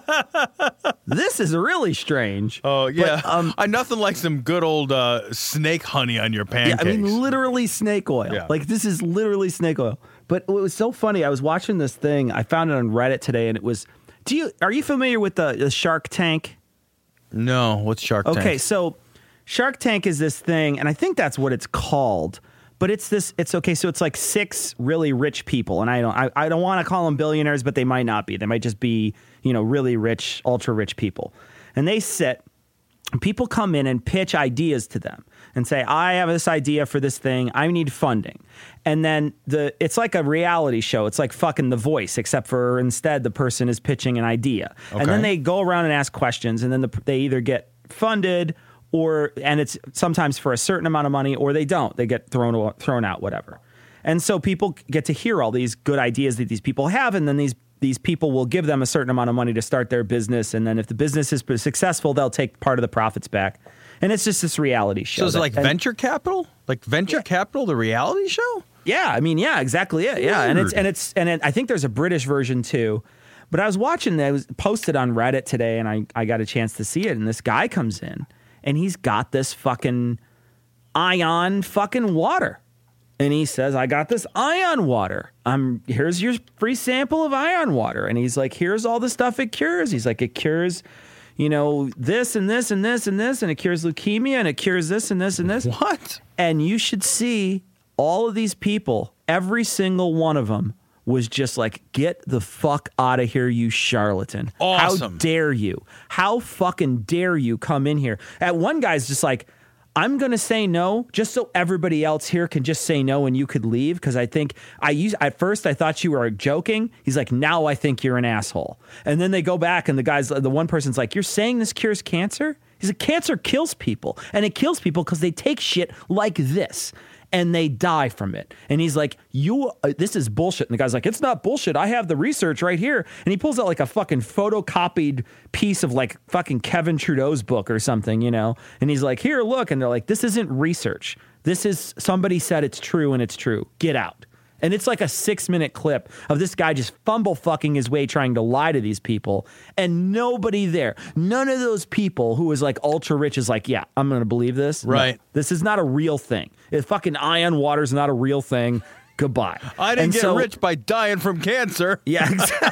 This is really strange. Oh, yeah. But, nothing like some good old snake honey on your pancakes. Yeah, I mean, literally snake oil. Yeah. Like, this is literally snake oil. But what was so funny, I was watching this thing. I found it on Reddit today, and it was, are you familiar with the Shark Tank? No, what's Shark Tank? Okay, so Shark Tank is this thing, and I think that's what it's called. But it's like 6 really rich people, and I don't want to call them billionaires, but they might not be. They might just be, really rich, ultra rich people. And they sit, and people come in and pitch ideas to them and say, I have this idea for this thing. I need funding. And then it's like a reality show. It's like fucking The Voice, except for instead the person is pitching an idea. Okay. And then they go around and ask questions, and then they either get funded and it's sometimes for a certain amount of money, or they don't. They get thrown out, whatever. And so people get to hear all these good ideas that these people have, and then these people will give them a certain amount of money to start their business, and then if the business is successful, they'll take part of the profits back. And it's just this reality show. So is it like venture capital? Like venture capital, the reality show? Yeah, I mean, yeah, exactly it. Yeah, and I think there's a British version too. But I was watching that, it was posted on Reddit today, and I got a chance to see it, and this guy comes in, and he's got this fucking ion fucking water. And he says, I got this ion water. Here's your free sample of ion water. And he's like, here's all the stuff it cures. He's like, it cures, this and this and this and this, and it cures leukemia, and it cures this and this and this. What? And you should see all of these people, every single one of them was just like, get the fuck out of here, you charlatan. Awesome. How dare you? How fucking dare you come in here? And one guy's just like, I'm going to say no just so everybody else here can just say no and you could leave. Because I think at first I thought you were joking. He's like, now I think you're an asshole. And then they go back and the one person's like, you're saying this cures cancer? He's like, cancer kills people. And it kills people because they take shit like this and they die from it. And he's like, this is bullshit. And the guy's like, it's not bullshit. I have the research right here. And he pulls out like a fucking photocopied piece of like fucking Kevin Trudeau's book or something, And he's like, here, look. And they're like, this isn't research. This is somebody said it's true and it's true. Get out. And it's like a 6-minute clip of this guy just fumble fucking his way trying to lie to these people. And nobody there, none of those people who is like ultra rich is like, yeah, I'm going to believe this. Right. No, this is not a real thing. Fucking ion water is not a real thing. Goodbye. I didn't get rich by dying from cancer. Yeah. Exactly.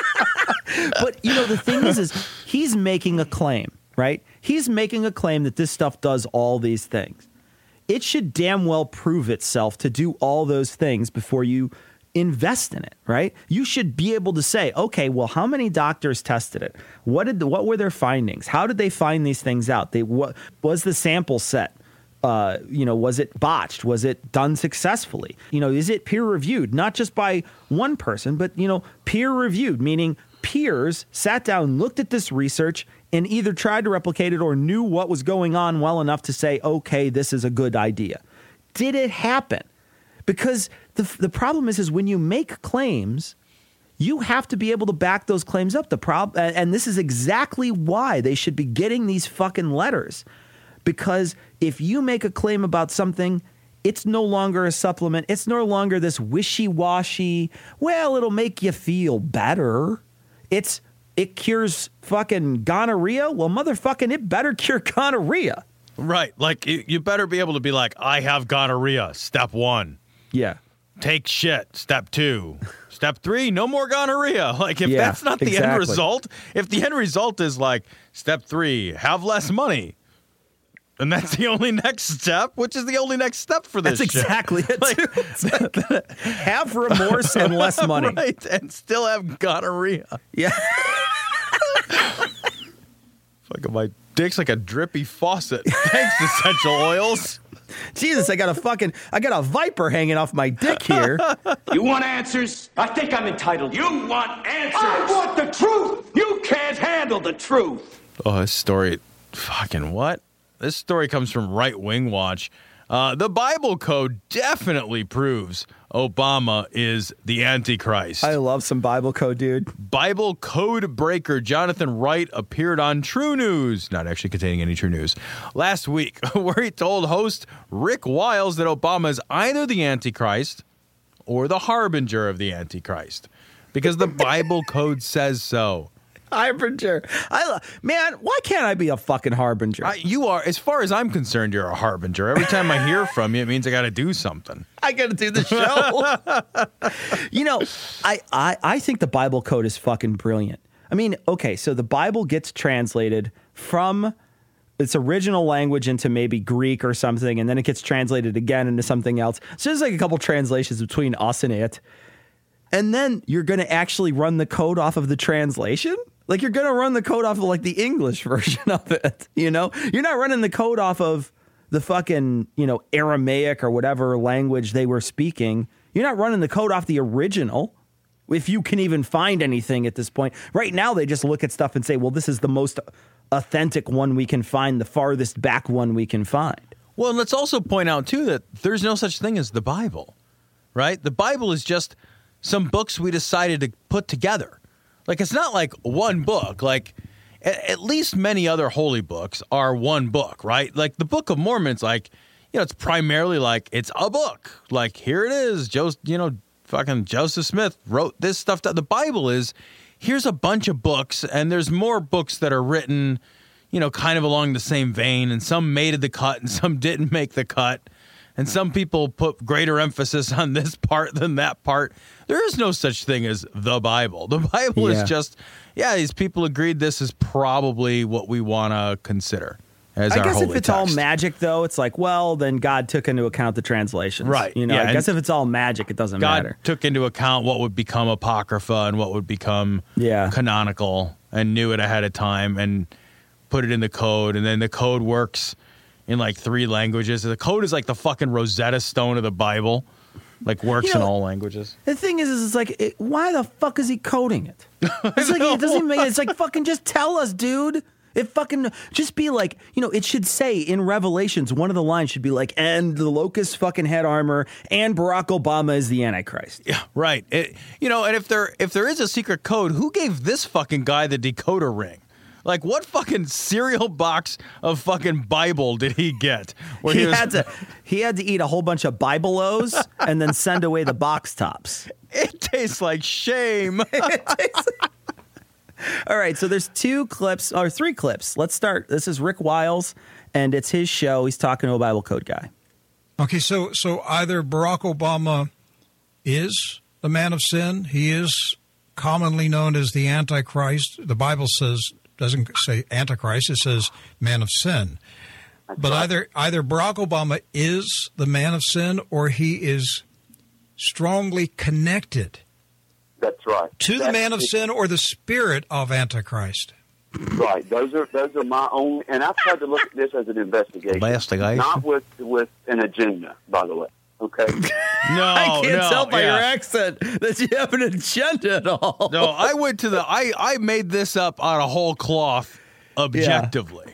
But, the thing is he's making a claim, right? He's making a claim that this stuff does all these things. It should damn well prove itself to do all those things before you invest in it, right? You should be able to say, okay, well, how many doctors tested it? What were their findings? How did they find these things out? What was the sample set? Was it botched? Was it done successfully? Is it peer reviewed? Not just by one person, but, peer reviewed, meaning peers sat down, looked at this research, and either tried to replicate it or knew what was going on well enough to say, okay, this is a good idea. Did it happen? Because the problem is when you make claims, you have to be able to back those claims up. And this is exactly why they should be getting these fucking letters. because if you make a claim about something, it's no longer a supplement. It's no longer this wishy-washy, well, it'll make you feel better. It cures fucking gonorrhea. Well, motherfucking, it better cure gonorrhea. Right. Like, you better be able to be like, I have gonorrhea, step 1. Yeah. Take shit, step 2. Step 3, no more gonorrhea. Like, if that's not the end result, if the end result is like, step 3, have less money, and that's the only next step, which is the only next step for this That's shit. exactly it. Like, have remorse and less money. Right, and still have gonorrhea. Yeah. Fucking my dick's like a drippy faucet. Thanks, essential oils. Jesus, I got a viper hanging off my dick here. You want answers? I think I'm entitled. You want answers? I want the truth. You can't handle the truth. Oh, this story, fucking what? This story comes from Right Wing Watch. The Bible Code definitely proves Obama is the Antichrist. I love some Bible Code, dude. Bible Code breaker Jonathan Wright appeared on True News, not actually containing any true news, last week, where he told host Rick Wiles that Obama is either the Antichrist or the harbinger of the Antichrist, because the Bible Code says so. Harbinger. Man, why can't I be a fucking harbinger? You are, as far as I'm concerned, you're a harbinger. Every time I hear from you, it means I got to do something. I got to do the show. You know, I think the Bible Code is fucking brilliant. I mean, okay, so the Bible gets translated from its original language into maybe Greek or something, and then it gets translated again into something else. So there's like a couple translations between us and it. And then you're going to actually run the code off of the translation? Like, you're going to run the code off of, like, the English version of it, you know? You're not running the code off of the fucking, you know, Aramaic or whatever language they were speaking. You're not running the code off the original, if you can even find anything at this point. Right now, they just look at stuff and say, well, this is the most authentic one we can find, the farthest back one we can find. Well, let's also point out, too, that there's no such thing as the Bible, right? The Bible is just some books we decided to put together. Like, it's not like one book. Like, at least many other holy books are one book, right? Like, the Book of Mormon's like, you know, it's primarily like, it's a book. Like, here it is. Fucking Joseph Smith wrote this stuff. The Bible is, here's a bunch of books, and there's more books that are written, you know, kind of along the same vein, and some made the cut and some didn't make the cut. And some people put greater emphasis on this part than that part. There is no such thing as the Bible. The Bible is just, these people agreed this is probably what we want to consider as our holy text. I guess if it's all magic, though, it's like, well, then God took into account the translations. Right. You know, I guess if it's all magic, it doesn't matter. God took into account what would become Apocrypha and what would become canonical and knew it ahead of time and put it in the code. And then the code works in like 3 languages. The code is like the fucking Rosetta Stone of the Bible. Like, works in all languages. The thing is it's like, why the fuck is he coding it? It's like, it doesn't make it's like, fucking just tell us, dude. It fucking, just be like, you know, it should say in Revelations, one of the lines should be like, and the locust fucking head armor, and Barack Obama is the Antichrist. Yeah, right. You know, and if there is a secret code, who gave this fucking guy the decoder ring? Like, what fucking cereal box of fucking Bible did he get? Where he had to eat a whole bunch of Bible-O's and then send away the box tops. It tastes like shame. All right, so there's 3 clips. Let's start. This is Rick Wiles, and it's his show. He's talking to a Bible Code guy. Okay, so either Barack Obama is the man of sin. He is commonly known as the Antichrist. The Bible doesn't say Antichrist, it says man of sin. But either Barack Obama is the man of sin or he is strongly connected. That's right. To the man of sin or the spirit of Antichrist. Right. Those are my own, and I've tried to look at this as an investigation. Not with an agenda, by the way. Okay. No, I can't tell by your accent that you have an agenda at all. No, I went to I made this up on a whole cloth objectively.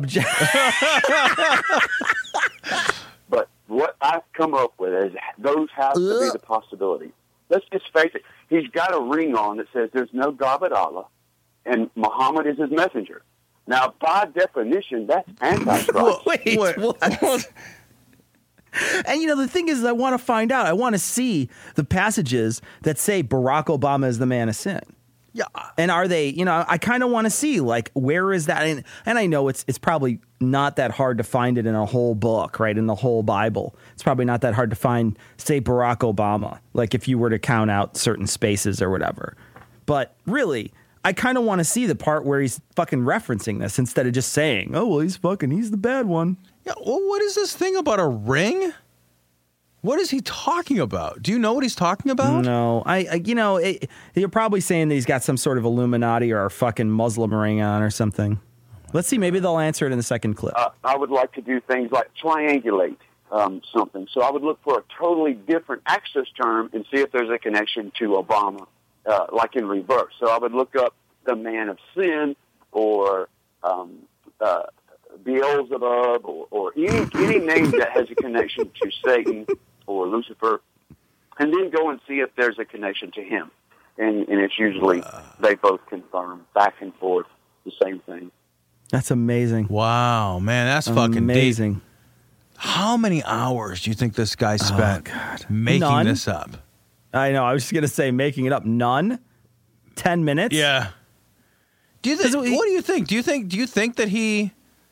But what I've come up with is those have to be the possibility. Let's just face it. He's got a ring on that says there's no God but Allah, and Muhammad is his messenger. Now, by definition, that's Antichrist. Wait, what? And, the thing is, I want to find out. I want to see the passages that say Barack Obama is the man of sin. Yeah. And are they, I kind of want to see, like, where is that? And I know it's probably not that hard to find it in a whole book, right? In the whole Bible. It's probably not that hard to find, say, Barack Obama, like if you were to count out certain spaces or whatever. But really, I kind of want to see the part where he's fucking referencing this instead of just saying, oh, well, he's the bad one. Yeah, well, what is this thing about a ring? What is he talking about? Do you know what he's talking about? No, you're probably saying that he's got some sort of Illuminati or a fucking Muslim ring on or something. Let's see, maybe they'll answer it in the second clip. I would like to do things like triangulate something. So I would look for a totally different access term and see if there's a connection to Obama, like in reverse. So I would look up the man of sin or Beelzebub or any name that has a connection to Satan or Lucifer, and then go and see if there's a connection to him. And it's usually they both confirm back and forth the same thing. That's amazing. Wow, man, that's fucking amazing. Deep. How many hours do you think this guy spent making this up? I know. I was just going to say making it up. None? 10 minutes? Yeah. What do you think? Do you think that he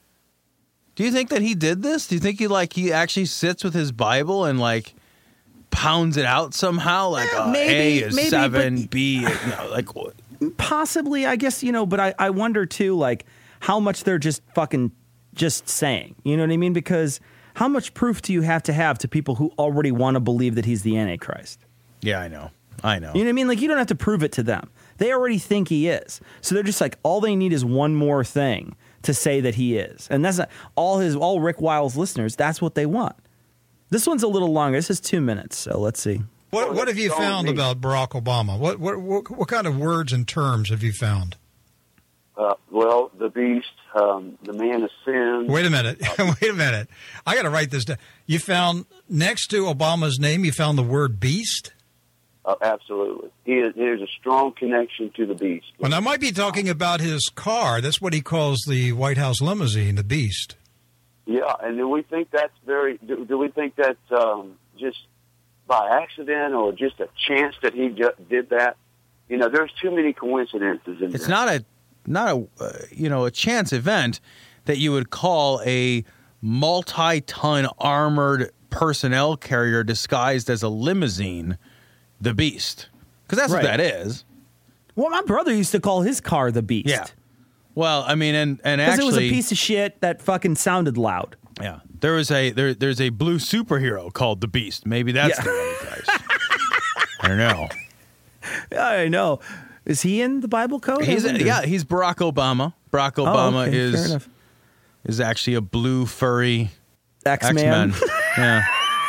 did this? Do you think he actually sits with his Bible and like pounds it out somehow? Like A is 7, B is, like what? Possibly, I guess, but I wonder too, like how much they're just fucking just saying, you know what I mean? Because how much proof do you have to people who already want to believe that he's the Antichrist? Yeah, I know. You know what I mean? Like you don't have to prove it to them. They already think he is. So they're just like, all they need is one more thing to say that he is. And that's not all Rick Wiles listeners, that's what they want. This one's a little longer. This is 2 minutes, so let's see. What have you found about Barack Obama? What kind of words and terms have you found? Well, the beast, the man of sin. Wait a minute. I got to write this down. You found, next to Obama's name, you found the word beast? Absolutely. There's a strong connection to the beast. Well, I might be talking about his car. That's what he calls the White House limousine, the beast. Yeah, and do we think that's do we think that's just by accident or just a chance that he just did that? There's too many coincidences in It's there. not a chance event that you would call a multi-ton armored personnel carrier disguised as a limousine the Beast. Because that's what that is. Well, my brother used to call his car the Beast. Yeah. Well, I mean, and actually, because it was a piece of shit that fucking sounded loud. Yeah. There's a blue superhero called the Beast. Maybe that's the Antichrist. I don't know. Yeah, I know. Is he in the Bible code? He's Barack Obama. Barack Obama is actually a blue furry X-Man. Yeah.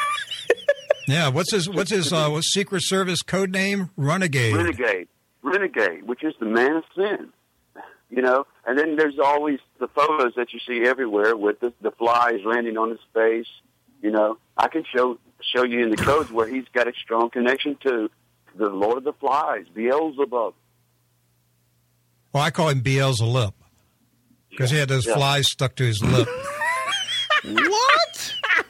Yeah. What's his Secret Service code name? Renegade, which is the man of sin. And then there's always the photos that you see everywhere with the flies landing on his face. I can show you in the codes where he's got a strong connection to the Lord of the Flies, Beelzebub. Well, I call him Beelzebub because he had those flies stuck to his lip. What?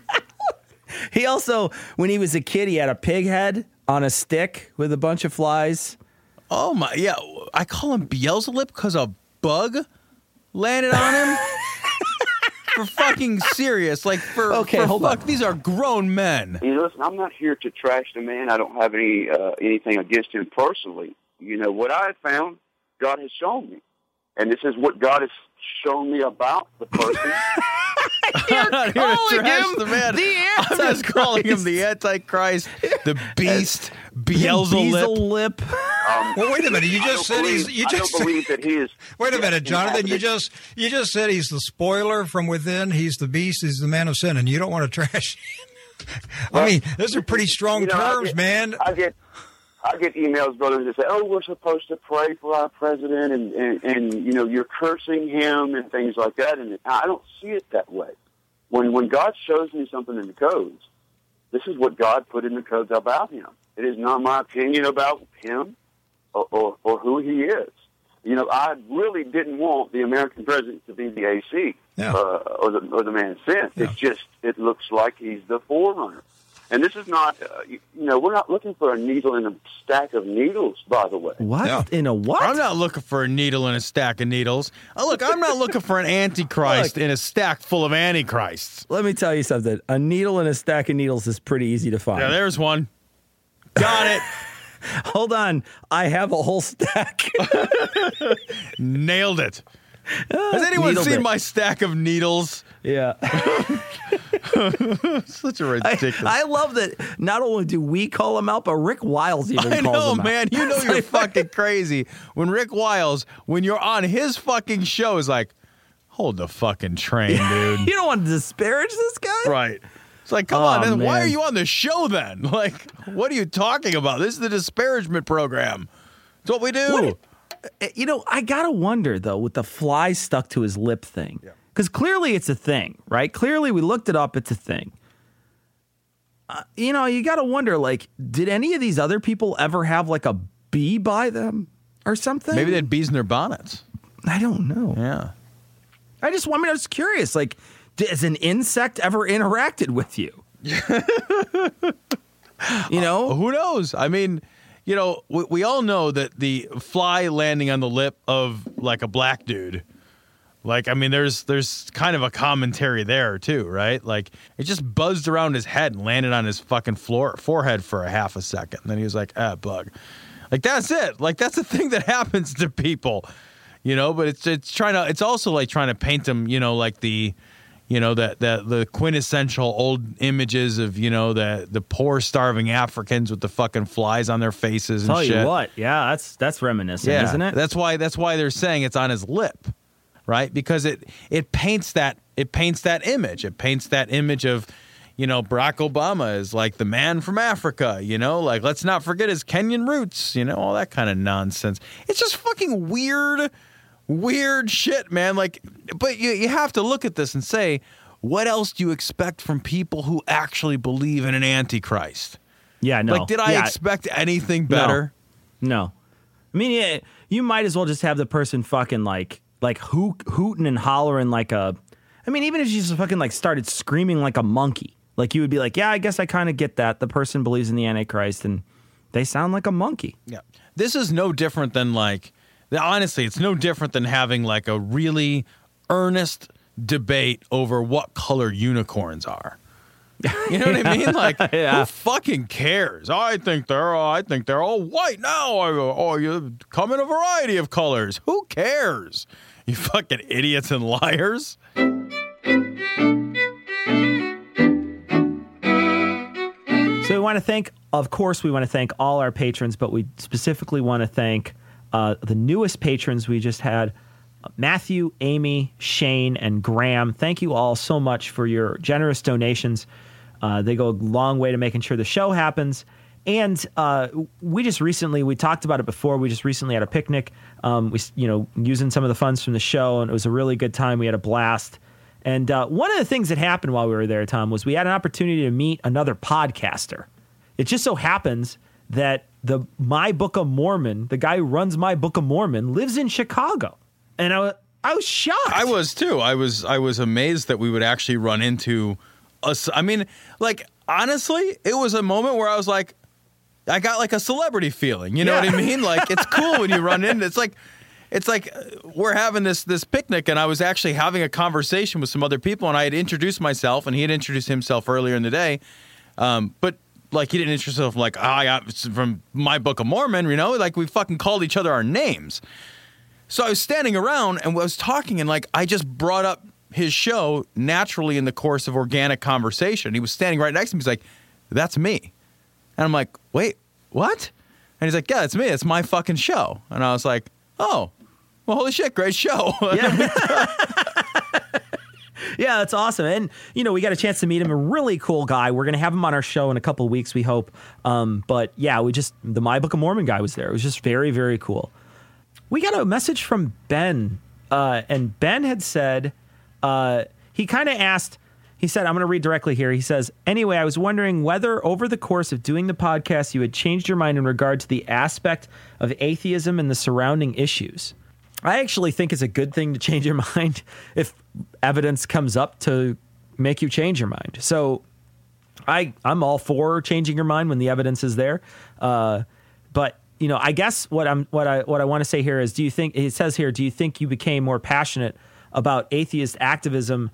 He also, when he was a kid, he had a pig head on a stick with a bunch of flies. Oh my, yeah. I call him Beelzebub because a bug landed on him. For fucking serious, like hold on. These are grown men. Listen, I'm not here to trash the man. I don't have anything against him personally. What I have found, God has shown me, and this is what God has shown me about the person. I'm not here to trash the man. I'm just calling him the Antichrist, the Beast, Beelzebub. Well, wait a minute. You just said I don't believe that he is. Wait a minute, Jonathan. You just said he's the spoiler from within. He's the beast. He's the man of sin, and you don't want to trash him. I mean, those are pretty strong terms, man. I get emails, brothers, that say, "Oh, we're supposed to pray for our president," and you're cursing him and things like that. And I don't see it that way. When God shows me something in the codes, this is what God put in the codes about him. It is not my opinion about him or who he is. You know, I really didn't want the American president to be the AC or the man of sin. Yeah. It's just, it looks like he's the forerunner. And this is not, you know, we're not looking for a needle in a stack of needles, by the way. What? Yeah. In a what? I'm not looking for a needle in a stack of needles. Oh, look, I'm not looking for an antichrist in a stack full of antichrists. Let me tell you something. A needle in a stack of needles is pretty easy to find. Yeah, there's one. Got it. Hold on. I have a whole stack. Nailed it. Has anyone seen my stack of needles? Yeah. Such a ridiculous. I love that not only do we call him out, but Rick Wiles even I calls know, him out. man. You know you're fucking crazy when Rick Wiles, when you're on his fucking show, is like, hold the fucking train, dude. You don't want to disparage this guy? Right. It's like, come on, then why man. are you on the show then? Like, what are you talking about? This is the disparagement program. It's what we do. You know, I got to wonder, though, with the fly stuck to his lip thing. Because clearly it's a thing, right? Clearly we looked it up. It's a thing. You know, you got to wonder, like, did any of these other people ever have, like, a bee by them or something? Maybe they had bees in their bonnets. I don't know. Yeah. I was curious, like, has an insect ever interacted with you? You know? Who knows? I mean, you know, we all know that the fly landing on the lip of, like, a black dude, like, I mean, there's kind of a commentary there, too, right? Like, it just buzzed around his head and landed on his fucking forehead for a half a second. And then he was like, bug. Like, that's it. Like, that's the thing that happens to people, you know? But it's also, like, trying to paint them, you know, like the quintessential old images of, you know, the poor starving Africans with the fucking flies on their faces and Tell shit. you what, yeah, that's reminiscent, isn't it? That's why they're saying it's on his lip, right? Because it paints that image. It paints that image of, you know, Barack Obama is like the man from Africa, you know, like let's not forget his Kenyan roots, you know, all that kind of nonsense. It's just fucking weird shit, man. Like, but you have to look at this and say, what else do you expect from people who actually believe in an antichrist? Yeah, no. Like, did I expect anything better? No. I mean, yeah, you might as well just have the person fucking like hooting and hollering like a. I mean, even if you just fucking like started screaming like a monkey, like you would be like, yeah, I guess I kind of get that. The person believes in the Antichrist and they sound like a monkey. Yeah. This is no different than like. Honestly, it's no different than having like a really earnest debate over what color unicorns are. You know what I mean? Like, who fucking cares? I think they're all white now. Or you come in a variety of colors. Who cares? You fucking idiots and liars. So we want to thank, of course, all our patrons, but we specifically want to thank the newest patrons we just had, Matthew, Amy, Shane, and Graham. Thank you all so much for your generous donations. They go a long way to making sure the show happens. And we talked about it before. We just recently had a picnic, using some of the funds from the show, and it was a really good time. We had a blast. And one of the things that happened while we were there, Tom, was we had an opportunity to meet another podcaster. It just so happens that the My Book of Mormon, the guy who runs My Book of Mormon, lives in Chicago. And I was shocked. I was too. I was amazed that we would actually run into us. I mean, like, honestly, it was a moment where I was like, I got like a celebrity feeling. You know what I mean? Like, it's cool when you run in. It's like we're having this picnic, and I was actually having a conversation with some other people, and I had introduced myself, and he had introduced himself earlier in the day. But like, he didn't introduce himself like, I got from My Book of Mormon, you know? Like, we fucking called each other our names. So I was standing around and I was talking, and like, I just brought up his show naturally in the course of organic conversation. He was standing right next to me. He's like, that's me. And I'm like, wait, what? And he's like, yeah, it's me. It's my fucking show. And I was like, oh, well, holy shit, great show. Yeah. Yeah, that's awesome. And, we got a chance to meet him. A really cool guy. We're going to have him on our show in a couple of weeks, we hope. But yeah, the My Book of Mormon guy was there. It was just very, very cool. We got a message from Ben. And Ben had said, he kind of asked, he said, I'm going to read directly here. He says, anyway, I was wondering whether over the course of doing the podcast, you had changed your mind in regard to the aspect of atheism and the surrounding issues. I actually think it's a good thing to change your mind if evidence comes up to make you change your mind. So I'm all for changing your mind when the evidence is there. But I guess what I want to say here is, do you think you became more passionate about atheist activism?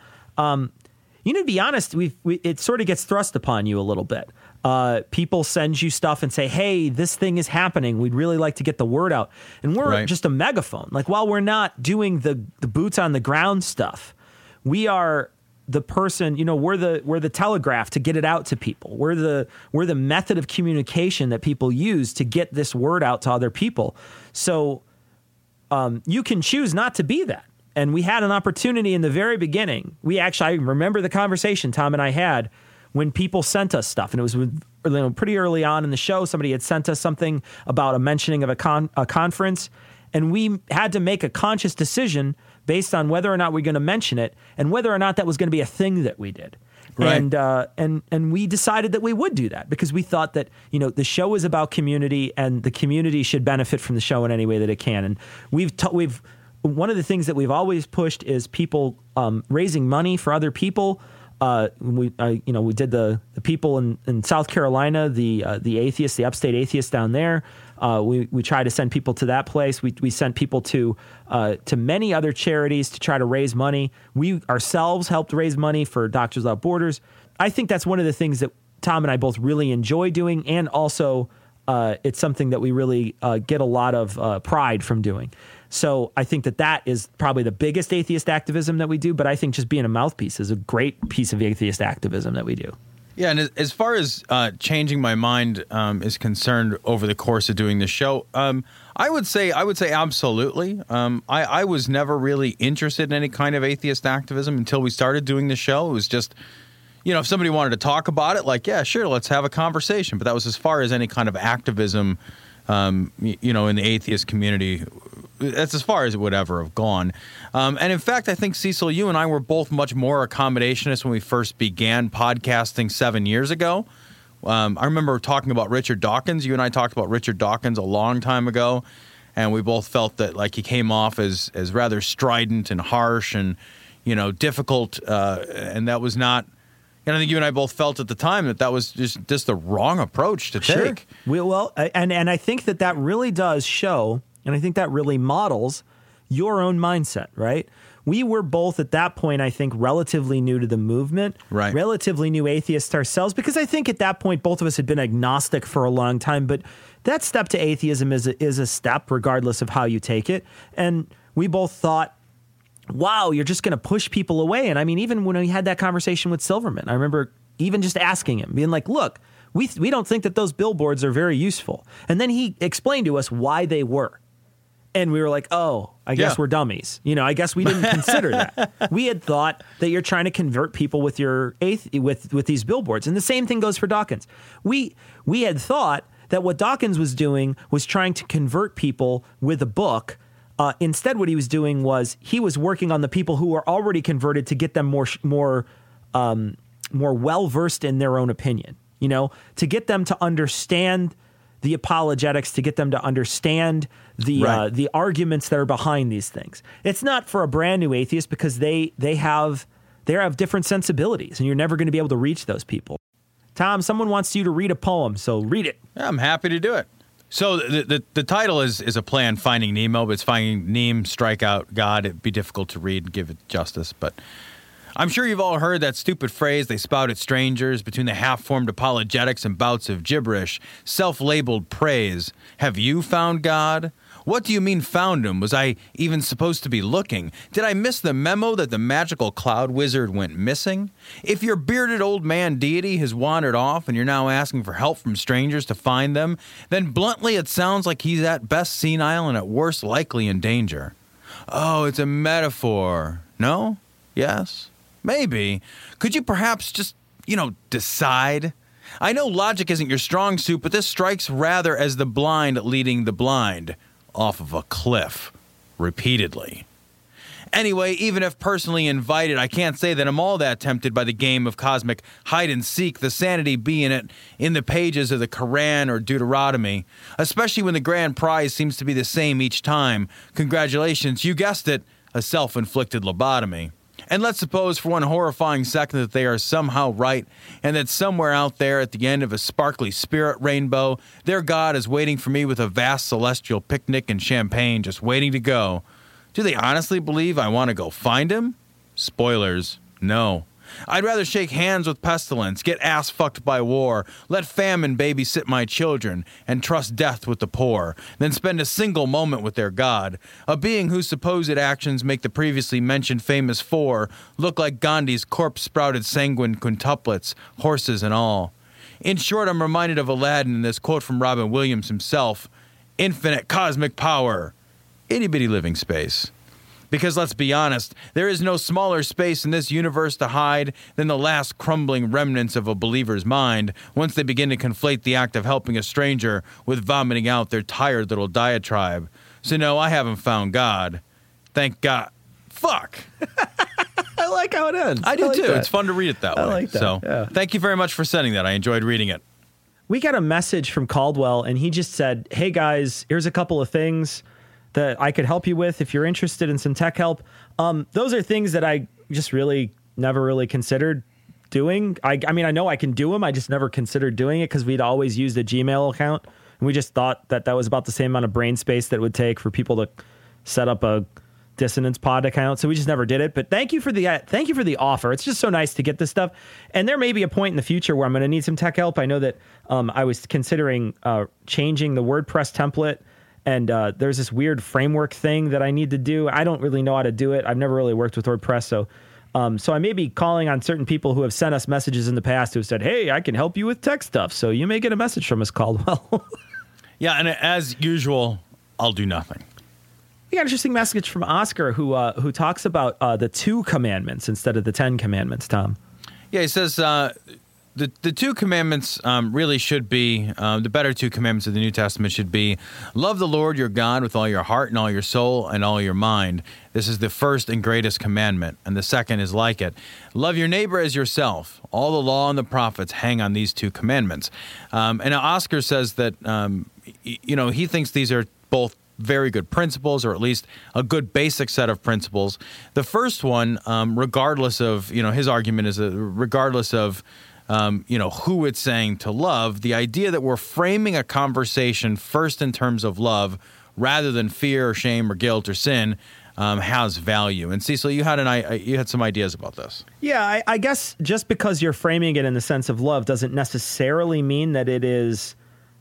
To be honest, it sort of gets thrust upon you a little bit. People send you stuff and say, hey, this thing is happening. We'd really like to get the word out. And we're just a megaphone. Like, while we're not doing the boots on the ground stuff, we are the person, we're the telegraph to get it out to people. We're the method of communication that people use to get this word out to other people. So you can choose not to be that. And we had an opportunity in the very beginning. I remember the conversation Tom and I had when people sent us stuff. And it was pretty early on in the show. Somebody had sent us something about a mentioning of a conference. And we had to make a conscious decision based on whether or not we're going to mention it and whether or not that was going to be a thing that we did. Right. And we decided that we would do that because we thought that, the show is about community and the community should benefit from the show in any way that it can. And one of the things that we've always pushed is people raising money for other people. We did the people in South Carolina, the atheists, the upstate atheists down there. We try to send people to that place. We sent people to many other charities to try to raise money. We ourselves helped raise money for Doctors Without Borders. I think that's one of the things that Tom and I both really enjoy doing, and also it's something that we really get a lot of pride from doing. So I think that is probably the biggest atheist activism that we do, but I think just being a mouthpiece is a great piece of atheist activism that we do. Yeah, and as far as changing my mind is concerned over the course of doing this show, I would say absolutely. I was never really interested in any kind of atheist activism until we started doing the show. It was just, if somebody wanted to talk about it, like, yeah, sure, let's have a conversation. But that was as far as any kind of activism, in the atheist community. That's as far as it would ever have gone. And in fact, I think, Cecil, you and I were both much more accommodationists when we first began podcasting 7 years ago. I remember talking about Richard Dawkins. You and I talked about Richard Dawkins a long time ago, and we both felt that like he came off as rather strident and harsh and, difficult, and that was not... And I think you and I both felt at the time that was just the wrong approach to take. Well, and I think that really does show... And I think that really models your own mindset, right? We were both at that point, I think, relatively new to the movement, right? Relatively new atheists ourselves, because I think at that point, both of us had been agnostic for a long time. But that step to atheism is a step, regardless of how you take it. And we both thought, wow, you're just going to push people away. And I mean, even when we had that conversation with Silverman, I remember even just asking him, being like, look, we don't think that those billboards are very useful. And then he explained to us why they were. And we were like, oh, I guess we're dummies. I guess we didn't consider that. We had thought that you're trying to convert people with with these billboards. And the same thing goes for Dawkins. We had thought that what Dawkins was doing was trying to convert people with a book. Instead, what he was doing was he was working on the people who were already converted to get them more well-versed in their own opinion, to get them to understand the apologetics, to get them to understand the arguments that are behind these things. It's not for a brand new atheist because they have different sensibilities, and you're never going to be able to reach those people. Tom, someone wants you to read a poem, so read it. Yeah, I'm happy to do it. So the title is a play on Finding Nemo, but it's Finding Nemo, Strike Out God. It'd be difficult to read and give it justice, but I'm sure you've all heard that stupid phrase they spout at strangers between the half-formed apologetics and bouts of gibberish, self-labeled praise. Have you found God? What do you mean found him? Was I even supposed to be looking? Did I miss the memo that the magical cloud wizard went missing? If your bearded old man deity has wandered off and you're now asking for help from strangers to find them, then bluntly it sounds like he's at best senile and at worst likely in danger. Oh, it's a metaphor. No? Yes? Maybe. Could you perhaps just, decide? I know logic isn't your strong suit, but this strikes rather as the blind leading the blind off of a cliff repeatedly. Anyway, even if personally invited, I can't say that I'm all that tempted by the game of cosmic hide-and-seek, the sanity being it in the pages of the Quran or Deuteronomy, especially when the grand prize seems to be the same each time. Congratulations, you guessed it, a self-inflicted lobotomy. And let's suppose for one horrifying second that they are somehow right, and that somewhere out there at the end of a sparkly spirit rainbow, their God is waiting for me with a vast celestial picnic and champagne just waiting to go. Do they honestly believe I want to go find him? Spoilers, no. I'd rather shake hands with pestilence, get ass-fucked by war, let famine babysit my children, and trust death with the poor, than spend a single moment with their God, a being whose supposed actions make the previously mentioned famous four look like Gandhi's corpse-sprouted sanguine quintuplets, horses and all. In short, I'm reminded of Aladdin in this quote from Robin Williams himself, "Infinite cosmic power, itty-bitty living space." Because let's be honest, there is no smaller space in this universe to hide than the last crumbling remnants of a believer's mind once they begin to conflate the act of helping a stranger with vomiting out their tired little diatribe. So no, I haven't found God. Thank God. Fuck. I like how it ends. I do like too. that. It's fun to read it that way. I like that. So yeah. Thank you very much for sending that. I enjoyed reading it. We got a message from Caldwell, and he just said, "Hey guys, here's a couple of things that I could help you with if you're interested in some tech help." Those are things that I just really never really considered doing. I mean, I know I can do them. I just never considered doing it because we'd always used a Gmail account, and we just thought that that was about the same amount of brain space that it would take for people to set up a Dissonance Pod account. So we just never did it. But thank you for the offer. It's just so nice to get this stuff. And there may be a point in the future where I'm going to need some tech help. I know that I was considering changing the WordPress template. And there's this weird framework thing that I need to do. I don't really know how to do it. I've never really worked with WordPress. So I may be calling on certain people who have sent us messages in the past who have said, "Hey, I can help you with tech stuff." So you may get a message from us, Caldwell. Yeah, and as usual, I'll do nothing. We got an interesting message from Oscar who talks about the 2 commandments instead of the 10 commandments, Tom. Yeah, he says the 2 commandments really should be, the better 2 commandments of the New Testament should be, love the Lord your God with all your heart and all your soul and all your mind. This is the first and greatest commandment, and the second is like it. Love your neighbor as yourself. All the law and the prophets hang on these 2 commandments. And Oscar says that, he thinks these are both very good principles, or at least a good basic set of principles. The first one, regardless of, his argument is regardless of, who it's saying to love, the idea that we're framing a conversation first in terms of love rather than fear or shame or guilt or sin has value. And Cecil, you had some ideas about this. Yeah, I guess just because you're framing it in the sense of love doesn't necessarily mean that it is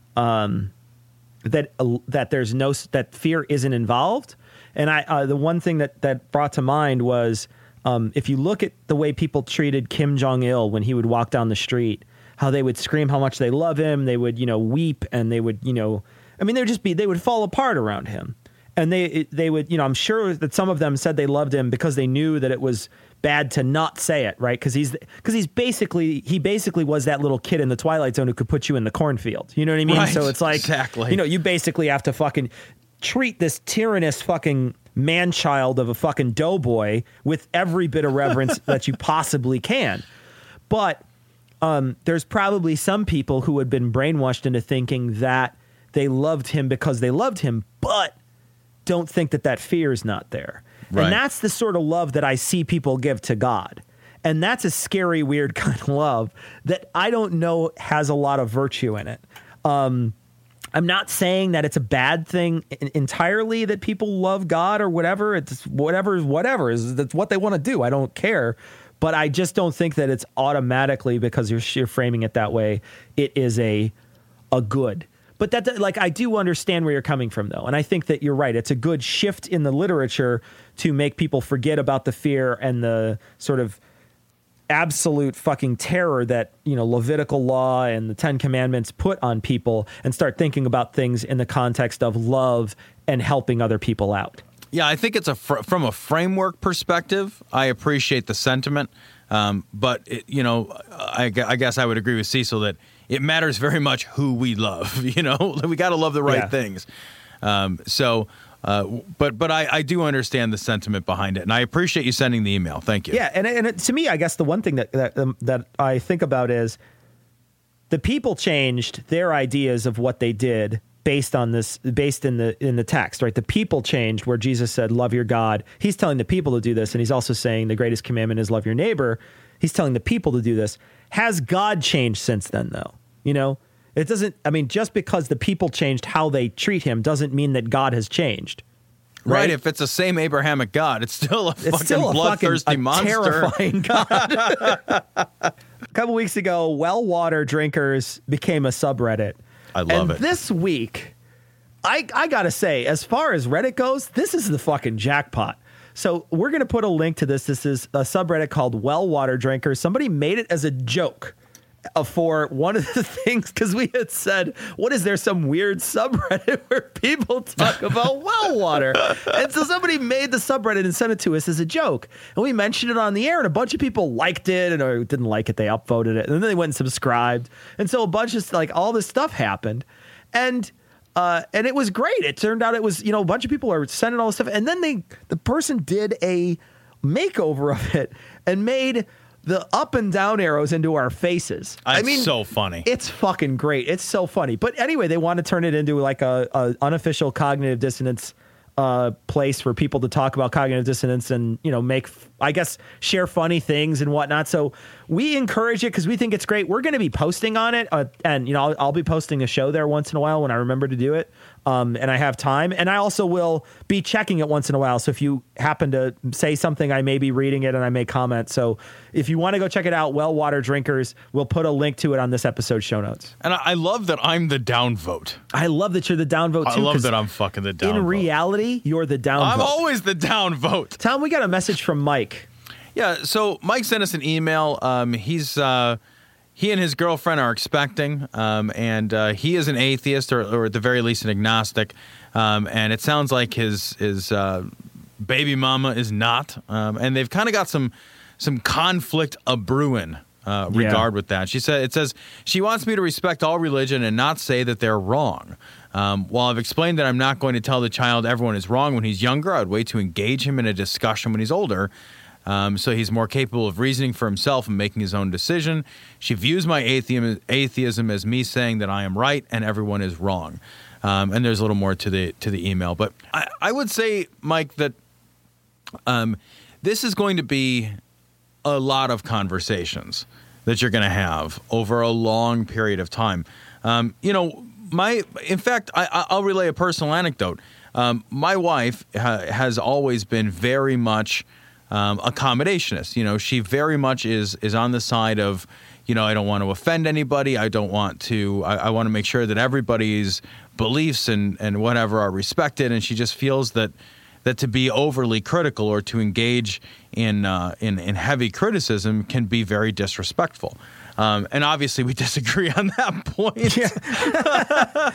that fear isn't involved. And the one thing that brought to mind was if you look at the way people treated Kim Jong-il when he would walk down the street, how they would scream how much they love him, they would weep, and they would they would fall apart around him. And they would I'm sure that some of them said they loved him because they knew that it was bad to not say it, right? Because he basically was that little kid in the Twilight Zone who could put you in the cornfield. You know what I mean? Right, so it's like exactly. You basically have to fucking treat this tyrannous fucking man-child of a fucking doughboy with every bit of reverence that you possibly can. But there's probably some people who had been brainwashed into thinking that they loved him because they loved him, but don't think that fear is not there. Right. And that's the sort of love that I see people give to God. And that's a scary, weird kind of love that I don't know has a lot of virtue in it. I'm not saying that it's a bad thing entirely that people love God or whatever. It's whatever. That's what they want to do. I don't care. But I just don't think that it's automatically, because you're framing it that way, it is a good. But that, I do understand where you're coming from, though. And I think that you're right. It's a good shift in the literature to make people forget about the fear and the sort of absolute fucking terror that, Levitical law and the 10 Commandments put on people, and start thinking about things in the context of love and helping other people out. Yeah, I think it's from a framework perspective, I appreciate the sentiment. But, I guess I would agree with Cecil that it matters very much who we love. We got to love the right things. So But I do understand the sentiment behind it, and I appreciate you sending the email. Thank you. Yeah, and to me, I guess the one thing that I think about is the people changed their ideas of what they did based in the text, right? The people changed where Jesus said, "Love your God." He's telling the people to do this, and he's also saying the greatest commandment is love your neighbor. He's telling the people to do this. Has God changed since then, though? You know, it doesn't. I mean, just because the people changed how they treat him doesn't mean that God has changed. Right? If it's the same Abrahamic God, it's still a bloodthirsty monster. Terrifying God. A couple weeks ago, well water drinkers became a subreddit. I love it. This week, I got to say, as far as Reddit goes, this is the fucking jackpot. So we're going to put a link to this. This is a subreddit called Well Water Drinkers. Somebody made it as a joke for one of the things, because we had said, what is there, some weird subreddit where people talk about well water? And so somebody made the subreddit and sent it to us as a joke. And we mentioned it on the air, and a bunch of people liked it, and or didn't like it, they upvoted it, and then they went and subscribed. And so a bunch of, like, all this stuff happened. And it was great. It turned out it was, you know, a bunch of people are sending all this stuff. And then the person did a makeover of it and made the up and down arrows into our faces. I mean, so funny. It's fucking great. It's so funny. But anyway, they want to turn it into like a unofficial cognitive dissonance place for people to talk about cognitive dissonance and, you know, share funny things and whatnot. So we encourage it because we think it's great. We're going to be posting on it. And, you know, I'll be posting a show there once in a while when I remember to do it. And I have time. And I also will be checking it once in a while. So if you happen to say something, I may be reading it and I may comment. So if you want to go check it out, Well Water Drinkers, we'll put a link to it on this episode's show notes. And I love that I'm the downvote. I love that you're the downvote too. I love that I'm fucking the downvote. In reality, you're the downvote. I'm always the downvote. Tom, we got a message from Mike. Yeah, so Mike sent us an email. He and his girlfriend are expecting, and he is an atheist or at the very least an agnostic, and it sounds like his baby mama is not, and they've kind of got some conflict a-brewing with that. It says she wants me to respect all religion and not say that they're wrong. While I've explained that I'm not going to tell the child everyone is wrong when he's younger, I'd wait to engage him in a discussion when he's older. So he's more capable of reasoning for himself and making his own decision. She views my atheism as me saying that I am right and everyone is wrong. And there's a little more to the email. But I would say, Mike, that this is going to be a lot of conversations that you're going to have over a long period of time. You know, in fact, I'll relay a personal anecdote. My wife has always been very much accommodationist. You know, she very much is on the side of, you know, I don't want to offend anybody. I don't want to, I want to make sure that everybody's beliefs and whatever are respected. And she just feels that to be overly critical or to engage in heavy criticism can be very disrespectful. And obviously we disagree on that point. Yeah.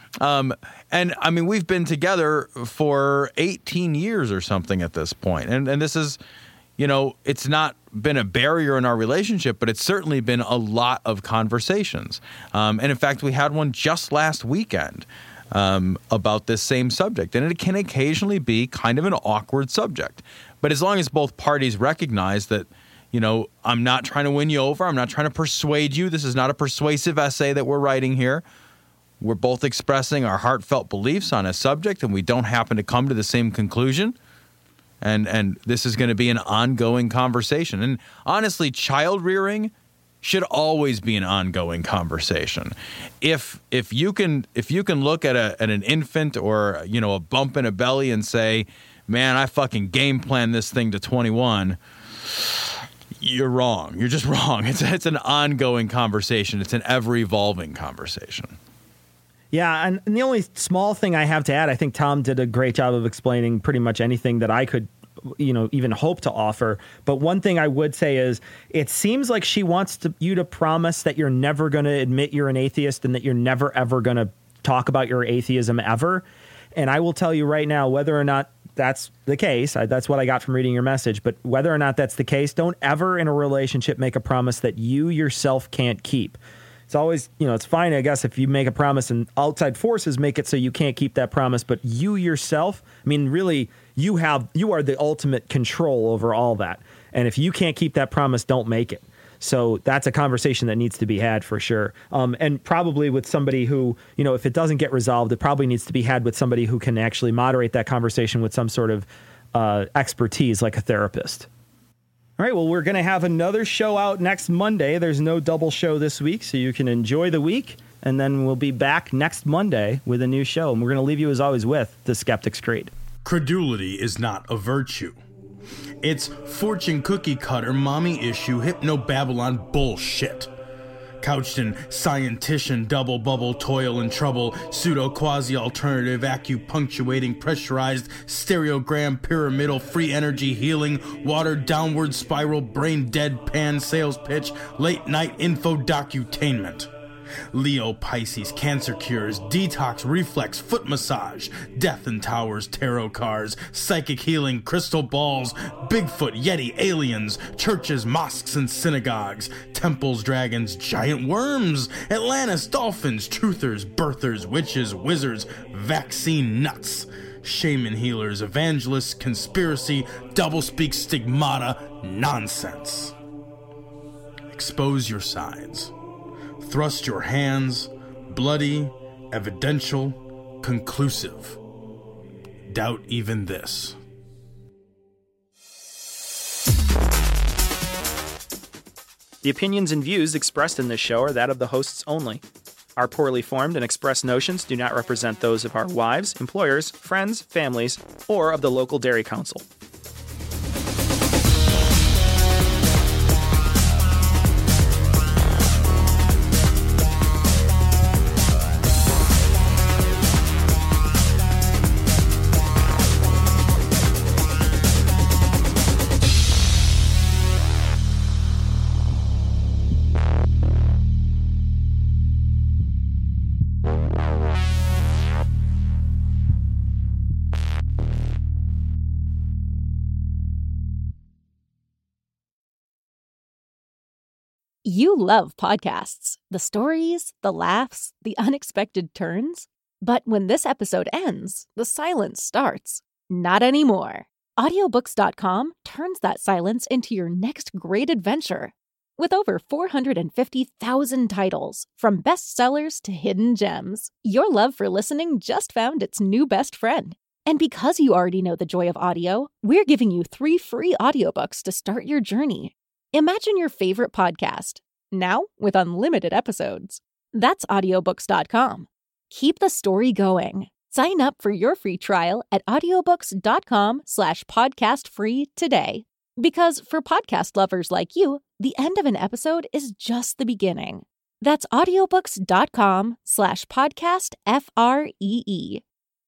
And I mean, we've been together for 18 years or something at this point. And this is, you know, it's not been a barrier in our relationship, but it's certainly been a lot of conversations. And in fact, we had one just last weekend about this same subject. And it can occasionally be kind of an awkward subject. But as long as both parties recognize that, you know, I'm not trying to win you over, I'm not trying to persuade you, this is not a persuasive essay that we're writing here. We're both expressing our heartfelt beliefs on a subject, and we don't happen to come to the same conclusion. And this is going to be an ongoing conversation. And honestly, child rearing should always be an ongoing conversation. If you can look at an infant or, you know, a bump in a belly and say, "Man, I fucking game planned this thing to 21." You're wrong. You're just wrong. It's an ongoing conversation. It's an ever-evolving conversation. Yeah, and the only small thing I have to add, I think Tom did a great job of explaining pretty much anything that I could, you know, even hope to offer. But one thing I would say is it seems like she wants you to promise that you're never going to admit you're an atheist and that you're never, ever going to talk about your atheism ever. And I will tell you right now, whether or not that's the case, that's what I got from reading your message, but whether or not that's the case, don't ever in a relationship make a promise that you yourself can't keep. It's always, it's fine, I guess, if you make a promise and outside forces make it so you can't keep that promise. But you yourself, really, you are the ultimate control over all that. And if you can't keep that promise, don't make it. So that's a conversation that needs to be had for sure. And probably with somebody who, if it doesn't get resolved, it probably needs to be had with somebody who can actually moderate that conversation with some sort of expertise, like a therapist. All right, well, we're going to have another show out next Monday. There's no double show this week, so you can enjoy the week. And then we'll be back next Monday with a new show. And we're going to leave you, as always, with The Skeptic's Creed. Credulity is not a virtue. It's fortune cookie cutter, mommy issue, hypno-Babylon bullshit. Couched in scientician, double bubble, toil and trouble, pseudo quasi alternative, acupunctuating, pressurized, stereogram, pyramidal, free energy healing, watered downward spiral, brain deadpan sales pitch, late night info docutainment. Leo, Pisces, cancer cures, detox, reflex, foot massage, death in towers, tarot cards, psychic healing, crystal balls, Bigfoot, Yeti, aliens, churches, mosques and synagogues, temples, dragons, giant worms, Atlantis, dolphins, truthers, birthers, witches, wizards, vaccine nuts, shaman healers, evangelists, conspiracy, doublespeak, stigmata, nonsense. Expose your sides. Thrust your hands, bloody, evidential, conclusive. Doubt even this. The opinions and views expressed in this show are that of the hosts only. Our poorly formed and expressed notions do not represent those of our wives, employers, friends, families, or of the local dairy council. You love podcasts, the stories, the laughs, the unexpected turns. But when this episode ends, the silence starts. Not anymore. Audiobooks.com turns that silence into your next great adventure. With over 450,000 titles, from bestsellers to hidden gems, your love for listening just found its new best friend. And because you already know the joy of audio, we're giving you 3 free audiobooks to start your journey. Imagine your favorite podcast, now with unlimited episodes. That's audiobooks.com. Keep the story going. Sign up for your free trial at audiobooks.com/podcastfree today. Because for podcast lovers like you, the end of an episode is just the beginning. That's audiobooks.com/podcastfree.